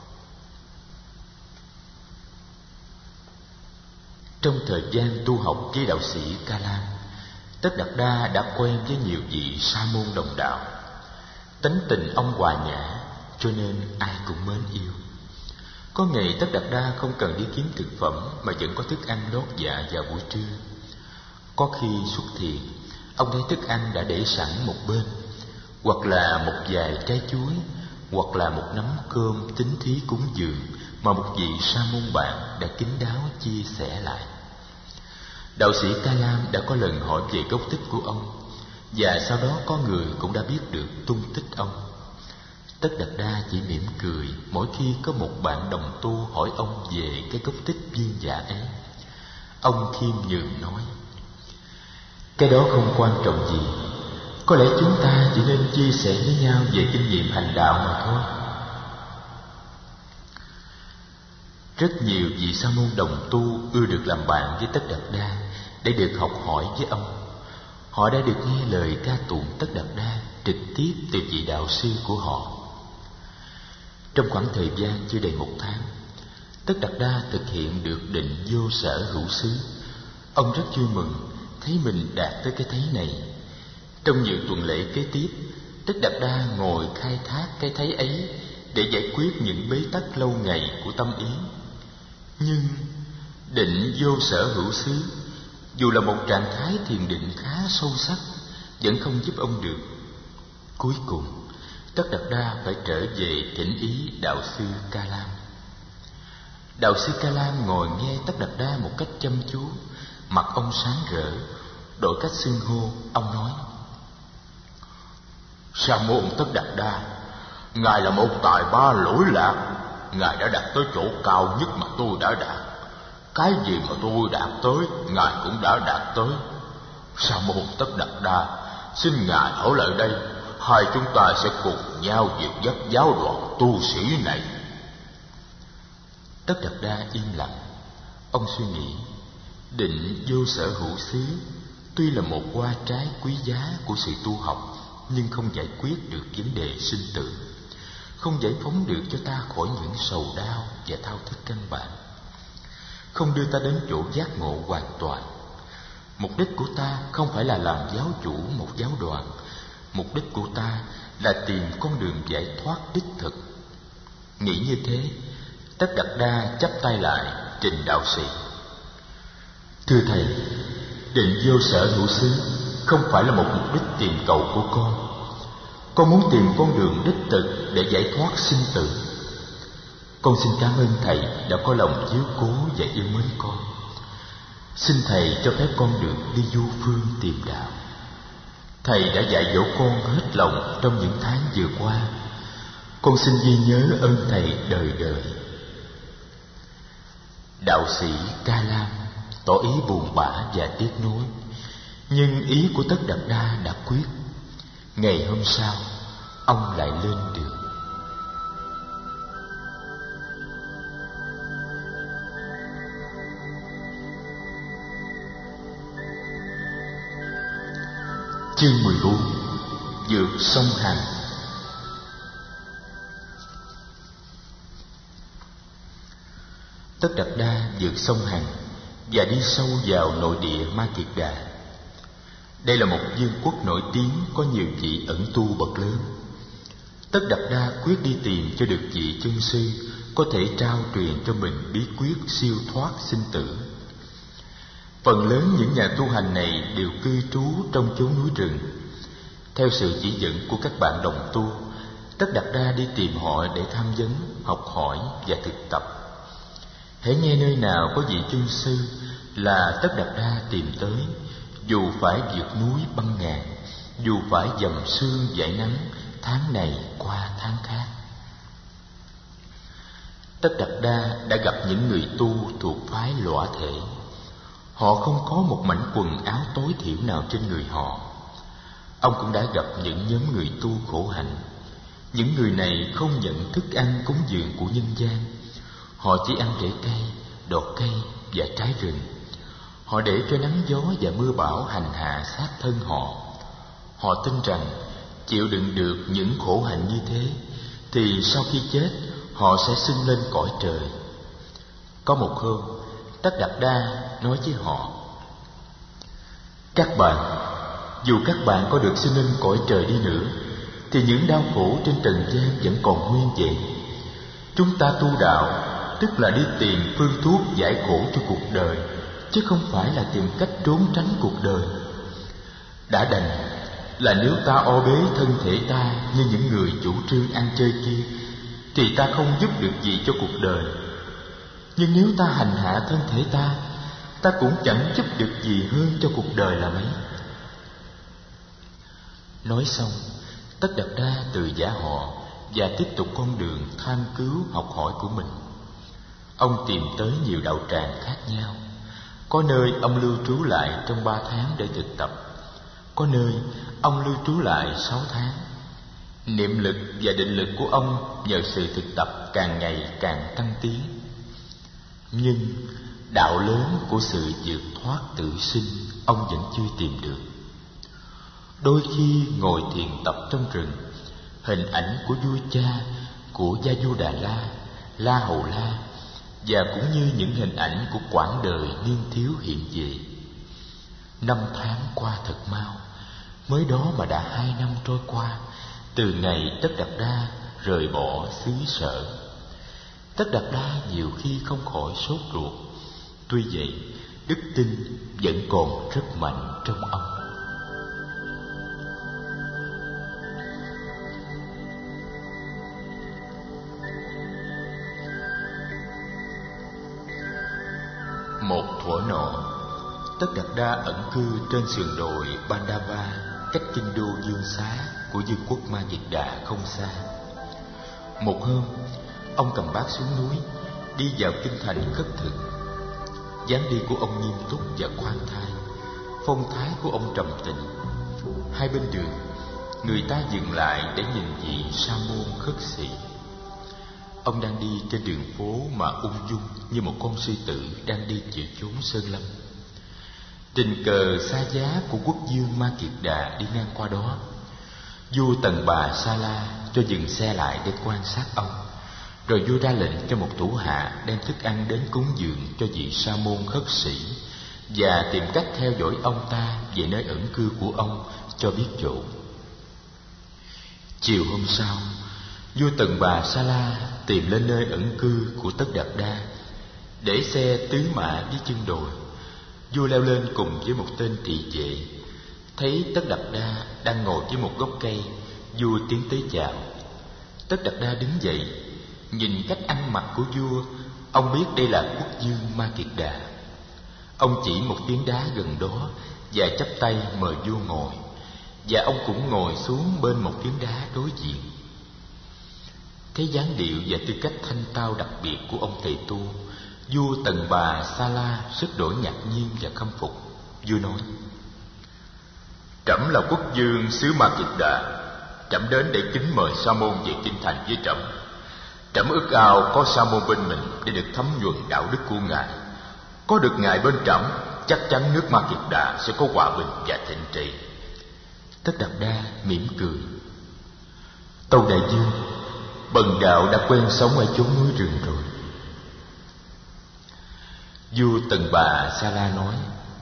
Trong thời gian tu học với đạo sĩ Ca Lam, Tất Đạt Đa đã quen với nhiều vị sa môn đồng đạo. Tánh tình ông hòa nhã, cho nên ai cũng mến yêu. Có ngày Tất Đạt Đa không cần đi kiếm thực phẩm mà vẫn có thức ăn lót dạ vào buổi trưa. Có khi xuất thiền, ông thấy thức ăn đã để sẵn một bên, hoặc là một vài trái chuối, hoặc là một nắm cơm tín thí cúng dường mà một vị sa môn bạn đã kín đáo chia sẻ lại. Đạo sĩ Ca Lam đã có lần hỏi về gốc tích của ông, và sau đó có người cũng đã biết được tung tích ông. Tất Đạt Đa chỉ mỉm cười mỗi khi có một bạn đồng tu hỏi ông về cái gốc tích viên giả ấy. Ông khiêm nhường nói: Cái đó không quan trọng gì. Có lẽ chúng ta chỉ nên chia sẻ với nhau về kinh nghiệm hành đạo mà thôi. Rất nhiều vị sa môn đồng tu ưa được làm bạn với Tất Đạt Đa để được học hỏi với ông. Họ đã được nghe lời ca tụng Tất Đạt Đa trực tiếp từ vị đạo sư của họ. Trong khoảng thời gian chưa đầy một tháng, Tất Đạt Đa thực hiện được định vô sở hữu xứ. Ông rất vui mừng thấy mình đạt tới cái thấy này. Trong nhiều tuần lễ kế tiếp, Tất Đạt Đa ngồi khai thác cái thấy ấy để giải quyết những bế tắc lâu ngày của tâm ý. Nhưng định vô sở hữu xứ, dù là một trạng thái thiền định khá sâu sắc, vẫn không giúp ông được. Cuối cùng, Tất Đạt Đa phải trở về thỉnh ý đạo sư Ca Lam. Đạo sư Ca Lam ngồi nghe Tất Đạt Đa một cách chăm chú, mặt ông sáng rỡ. Đổi cách xưng hô, ông nói:
Sa môn Tất Đạt Đa, ngài là một tài ba lỗi lạc. Ngài đã đạt tới chỗ cao nhất mà tôi đã đạt. Cái gì mà tôi đạt tới, ngài cũng đã đạt tới. Sa môn Tất Đạt Đa, xin ngài ở lại đây, hai chúng ta sẽ cùng nhau dìu dắt giáo đoàn tu sĩ này.
Tất Đạt Đa im lặng. Ông suy nghĩ, định vô sở hữu xứ tuy là một hoa trái quý giá của sự tu học, nhưng không giải quyết được vấn đề sinh tử, không giải phóng được cho ta khỏi những sầu đau và thao thức căn bản, không đưa ta đến chỗ giác ngộ hoàn toàn. Mục đích của ta không phải là làm giáo chủ một giáo đoàn. Mục đích của ta là tìm con đường giải thoát đích thực. Nghĩ như thế, Tất Đạt Đa chắp tay lại trình đạo sĩ: Thưa thầy, định vô sở hữu xứ không phải là một mục đích tìm cầu của con. Con muốn tìm con đường đích thực để giải thoát sinh tử. Con xin cảm ơn thầy đã có lòng chiếu cố và yêu mến con. Xin thầy cho phép con được đi du phương tìm đạo. Thầy đã dạy dỗ con hết lòng trong những tháng vừa qua. Con xin ghi nhớ ơn thầy đời đời. Đạo sĩ Ca Lam tỏ ý buồn bã và tiếc nuối, nhưng ý của Tất Đạt Đa đã quyết. Ngày hôm sau, ông lại lên đường. Chương mười bốn. Vượt sông Hằng. Tất Đạt Đa vượt sông Hằng và đi sâu vào nội địa Ma Kiệt Đà. Đây là một vương quốc nổi tiếng có nhiều vị ẩn tu bậc lớn. Tất Đạt Đa quyết đi tìm cho được vị chân sư có thể trao truyền cho mình bí quyết siêu thoát sinh tử. Phần lớn những nhà tu hành này đều cư trú trong chốn núi rừng. Theo sự chỉ dẫn của các bạn đồng tu, Tất Đạt Đa đi tìm họ để tham vấn, học hỏi và thực tập. Hễ nghe nơi nào có vị chân sư là Tất Đạt Đa tìm tới, dù phải vượt núi băng ngàn, dù phải dầm sương dãi nắng, tháng này qua tháng khác. Tất Đạt Đa đã gặp những người tu thuộc phái Lõa Thể. Họ không có một mảnh quần áo tối thiểu nào trên người họ. Ông cũng đã gặp những nhóm người tu khổ hạnh. Những người này không nhận thức ăn cúng dường của nhân gian. Họ chỉ ăn rễ cây, đọt cây và trái rừng. Họ để cho nắng gió và mưa bão hành hạ xác thân họ. Họ tin rằng chịu đựng được những khổ hạnh như thế thì sau khi chết họ sẽ sinh lên cõi trời. Có một hôm, Tất Đạt Đa nói với họ: các bạn, dù các bạn có được sinh lên cõi trời đi nữa thì những đau khổ trên trần gian vẫn còn nguyên vậy. Chúng ta tu đạo tức là đi tìm phương thuốc giải khổ cho cuộc đời, chứ không phải là tìm cách trốn tránh cuộc đời. Đã đành là nếu ta o bế thân thể ta như những người chủ trương ăn chơi kia thì ta không giúp được gì cho cuộc đời. Nhưng nếu ta hành hạ thân thể ta, ta cũng chẳng giúp được gì hơn cho cuộc đời là mấy. Nói xong, Tất Đạt Đa từ giả họ và tiếp tục con đường tham cứu học hỏi của mình. Ông tìm tới nhiều đạo tràng khác nhau. Có nơi ông lưu trú lại trong ba tháng để thực tập. Có nơi ông lưu trú lại sáu tháng. Niệm lực và định lực của ông nhờ sự thực tập càng ngày càng tăng tiến. Nhưng đạo lớn của sự vượt thoát tự sinh ông vẫn chưa tìm được. Đôi khi ngồi thiền tập trong rừng, hình ảnh của vua cha, của Gia Du Đà La, La Hầu La và cũng như những hình ảnh của quãng đời niên thiếu hiện về. Năm tháng qua thật mau, mới đó mà đã hai năm trôi qua từ ngày Tất Đạt Đa rời bỏ xứ Sở. Tất Đạt Đa nhiều khi không khỏi sốt ruột. Tuy vậy, đức tin vẫn còn rất mạnh trong ông. Một thuở nọ, Tất Đạt Đa ẩn cư trên sườn đồi Bandava, cách kinh đô Dương Xá của vương quốc Ma Kiệt Đà không xa. Một hôm, ông cầm bát xuống núi, đi vào kinh thành khất thực. Dáng đi của ông nghiêm túc và khoan thai, phong thái của ông trầm tĩnh. Hai bên đường, người ta dừng lại để nhìn vị sa môn khất sĩ. Ông đang đi trên đường phố mà ung dung như một con sư tử đang đi giữa chốn sơn lâm. Tình cờ xa giá của quốc vương Ma Kiệt Đà đi ngang qua đó. Vua Tần Bà Sa La cho dừng xe lại để quan sát ông. Rồi vua ra lệnh cho một thủ hạ đem thức ăn đến cúng dường cho vị sa môn khất sĩ và tìm cách theo dõi ông ta về nơi ẩn cư của ông cho biết chỗ. Chiều hôm sau, vua Tần Bà Sa La tìm lên nơi ẩn cư của Tất Đạt Đa, để xe tứ mã đi chân đồi. Vua leo lên cùng với một tên thị vệ. Thấy Tất Đạt Đa đang ngồi dưới một gốc cây, vua tiến tới chào. Tất Đạt Đa đứng dậy, Nhìn cách ăn mặc của vua, ông biết đây là quốc vương Ma Kiệt Đà. Ông chỉ một phiến đá gần đó và chắp tay mời vua ngồi, và ông cũng ngồi xuống bên một phiến đá đối diện. Thấy dáng điệu và tư cách thanh tao đặc biệt của ông thầy tu, vua Tần Bà Sa La rất đổi ngạc nhiên và khâm phục. Vua nói:
Trẫm là quốc vương xứ Ma Kiệt Đà, trẫm đến để kính mời Sa môn về kinh thành với trẫm. Trẫm ước ao có Sa môn bên mình để được thấm nhuần đạo đức của ngài. Có được ngài bên trẫm, chắc chắn nước Ma Kiệt Đà sẽ có hòa bình và thịnh trị.
Tất Đạt Đa mỉm cười: Tâu đại vương, bần đạo đã quen sống ở chốn núi rừng rồi. Vua Tần Bà Sa La nói: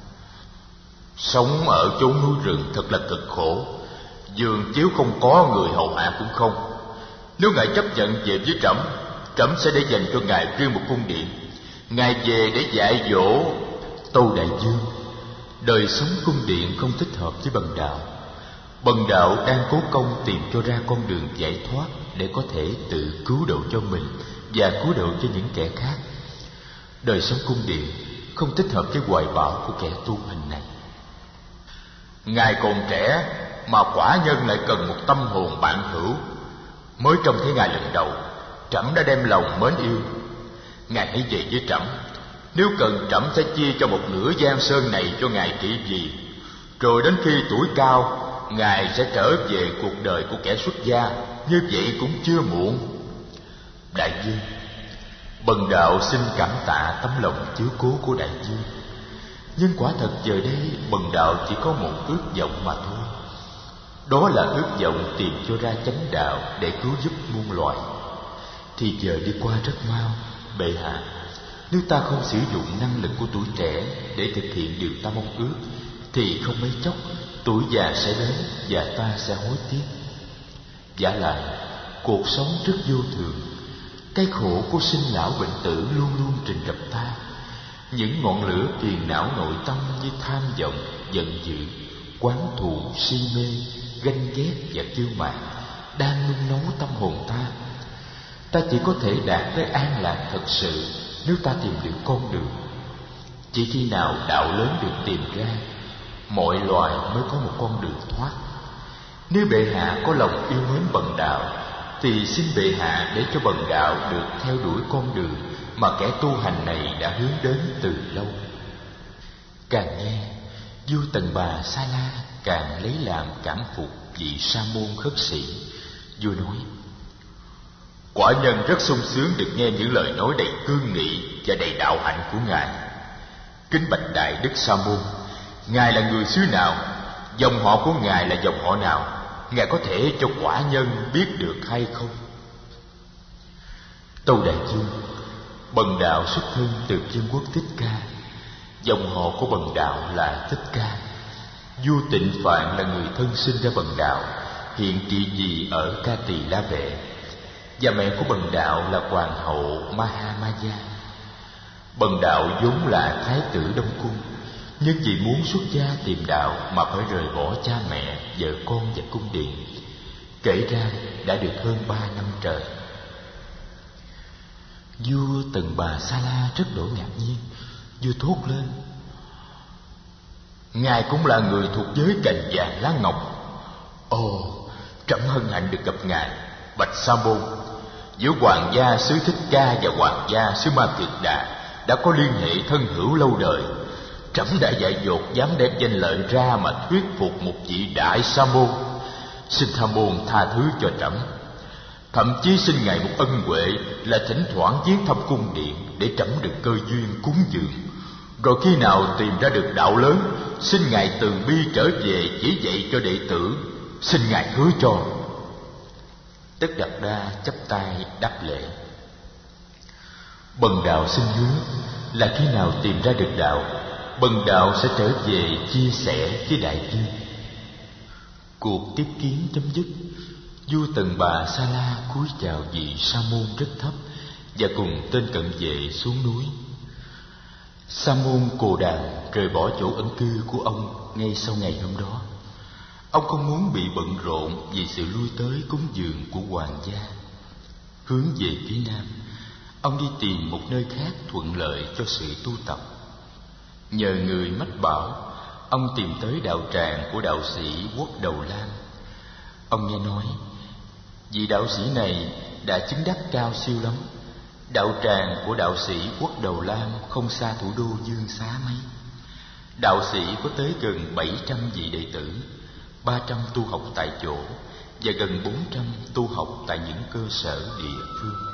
Sống ở chốn núi rừng thật là cực khổ, giường chiếu không có, người hầu hạ cũng không. Nếu ngài chấp nhận về với trẫm, trẫm sẽ để dành cho ngài riêng một cung điện. Ngài về để dạy dỗ.
Tâu đại vương, đời sống cung điện không thích hợp với bần đạo. Bần đạo đang cố công tìm cho ra con đường giải thoát để có thể tự cứu độ cho mình và cứu độ cho những kẻ khác. Đời sống cung điện không thích hợp với hoài bão của kẻ tu hành này.
Ngài còn trẻ mà quả nhân lại cần một tâm hồn bạn hữu. Mới trông thấy ngài lần đầu, trẫm đã đem lòng mến yêu. Ngài hãy về với trẫm. Nếu cần, trẫm sẽ chia cho một nửa giang sơn này cho ngài trị vì. Rồi đến khi tuổi cao, ngài sẽ trở về cuộc đời của kẻ xuất gia. Như vậy cũng chưa muộn.
Đại vương, bần đạo xin cảm tạ tấm lòng chiếu cố của đại vương. Nhưng quả thật giờ đây bần đạo chỉ có một ước vọng mà thôi. Đó là ước vọng tìm cho ra chánh đạo để cứu giúp muôn loài. Thì giờ đi qua rất mau, bệ hạ. Nếu ta không sử dụng năng lực của tuổi trẻ để thực hiện điều ta mong ước, thì không mấy chốc tuổi già sẽ đến và ta sẽ hối tiếc. Vả lại, cuộc sống rất vô thường. Cái khổ của sinh lão bệnh tử luôn luôn trình gặp ta. Những ngọn lửa phiền não nội tâm như tham vọng, giận dữ, oán thù, si mê, ganh ghét và kiêu mạn đang nung nấu tâm hồn ta. Ta chỉ có thể đạt tới an lạc thật sự nếu ta tìm được con đường. Chỉ khi nào đạo lớn được tìm ra, mọi loài mới có một con đường thoát. Nếu bệ hạ có lòng yêu mến bần đạo, thì xin bệ hạ để cho bần đạo được theo đuổi con đường mà kẻ tu hành này đã hướng đến từ lâu. Càng nghe, vua Tần Bà Sa La càng lấy làm cảm phục vị sa môn khất sĩ. Vua nói:
Quả nhân rất sung sướng được nghe những lời nói đầy cương nghị và đầy đạo hạnh của ngài. Kính bạch đại đức sa môn, ngài là người xứ nào? Dòng họ của ngài là dòng họ nào? Ngài có thể cho quả nhân biết được hay không?
Tâu đại vương, bần đạo xuất thân từ vương quốc Thích Ca. Dòng họ của bần đạo là Thích Ca. Vua Tịnh Phạn là người thân sinh ra bần đạo, hiện trị vì ở Ca Tỳ La Vệ. Và mẹ của bần đạo là hoàng hậu Mahamaya. Bần đạo vốn là thái tử Đông Cung, nhưng vì muốn xuất gia tìm đạo mà phải rời bỏ cha mẹ, vợ con và cung điện. Kể ra đã được hơn ba năm trời. Vua Tần Bà Sa La rất đổi ngạc nhiên. Vua thốt lên:
Ngài cũng là người thuộc giới cành vàng lá ngọc. Ồ, trẫm hân hạnh được gặp ngài. Bạch sa môn, giữa hoàng gia xứ Thích Ca và hoàng gia xứ Ma Kiệt Đà đã có liên hệ thân hữu lâu đời. Trẫm đã dại dột dám đem danh lợi ra mà thuyết phục một vị đại sa môn. Xin sa môn tha thứ cho trẫm. Thậm chí xin ngài một ân huệ là thỉnh thoảng viếng thăm cung điện để trẫm được cơ duyên cúng dường. Rồi khi nào tìm ra được đạo lớn, xin ngài từ bi trở về chỉ dạy cho đệ tử. Xin ngài hứa cho.
Tất Đạt Đa chắp tay đáp lễ: Bần đạo xin hứa là khi nào tìm ra được đạo, bần đạo sẽ trở về chia sẻ với đại vương. Cuộc tiếp kiến chấm dứt. Vua Tần Bà Sa La cúi chào vị sa môn rất thấp và cùng tên cận vệ xuống núi. Sa môn Cồ Đàn rời bỏ chỗ ẩn cư của ông ngay sau ngày hôm đó. Ông không muốn bị bận rộn vì sự lui tới cúng dường của hoàng gia. hướng về phía nam. Ông đi tìm một nơi khác thuận lợi cho sự tu tập. Nhờ người mách bảo, ông tìm tới đạo tràng của đạo sĩ Quốc Đầu Lam. Ông nghe nói vị đạo sĩ này đã chứng đắc cao siêu lắm. Đạo tràng của đạo sĩ Quốc Đầu Lam không xa thủ đô Dương Xá mấy. Đạo sĩ có tới gần bảy trăm vị đệ tử, ba trăm tu học tại chỗ và gần bốn trăm tu học tại những cơ sở địa phương.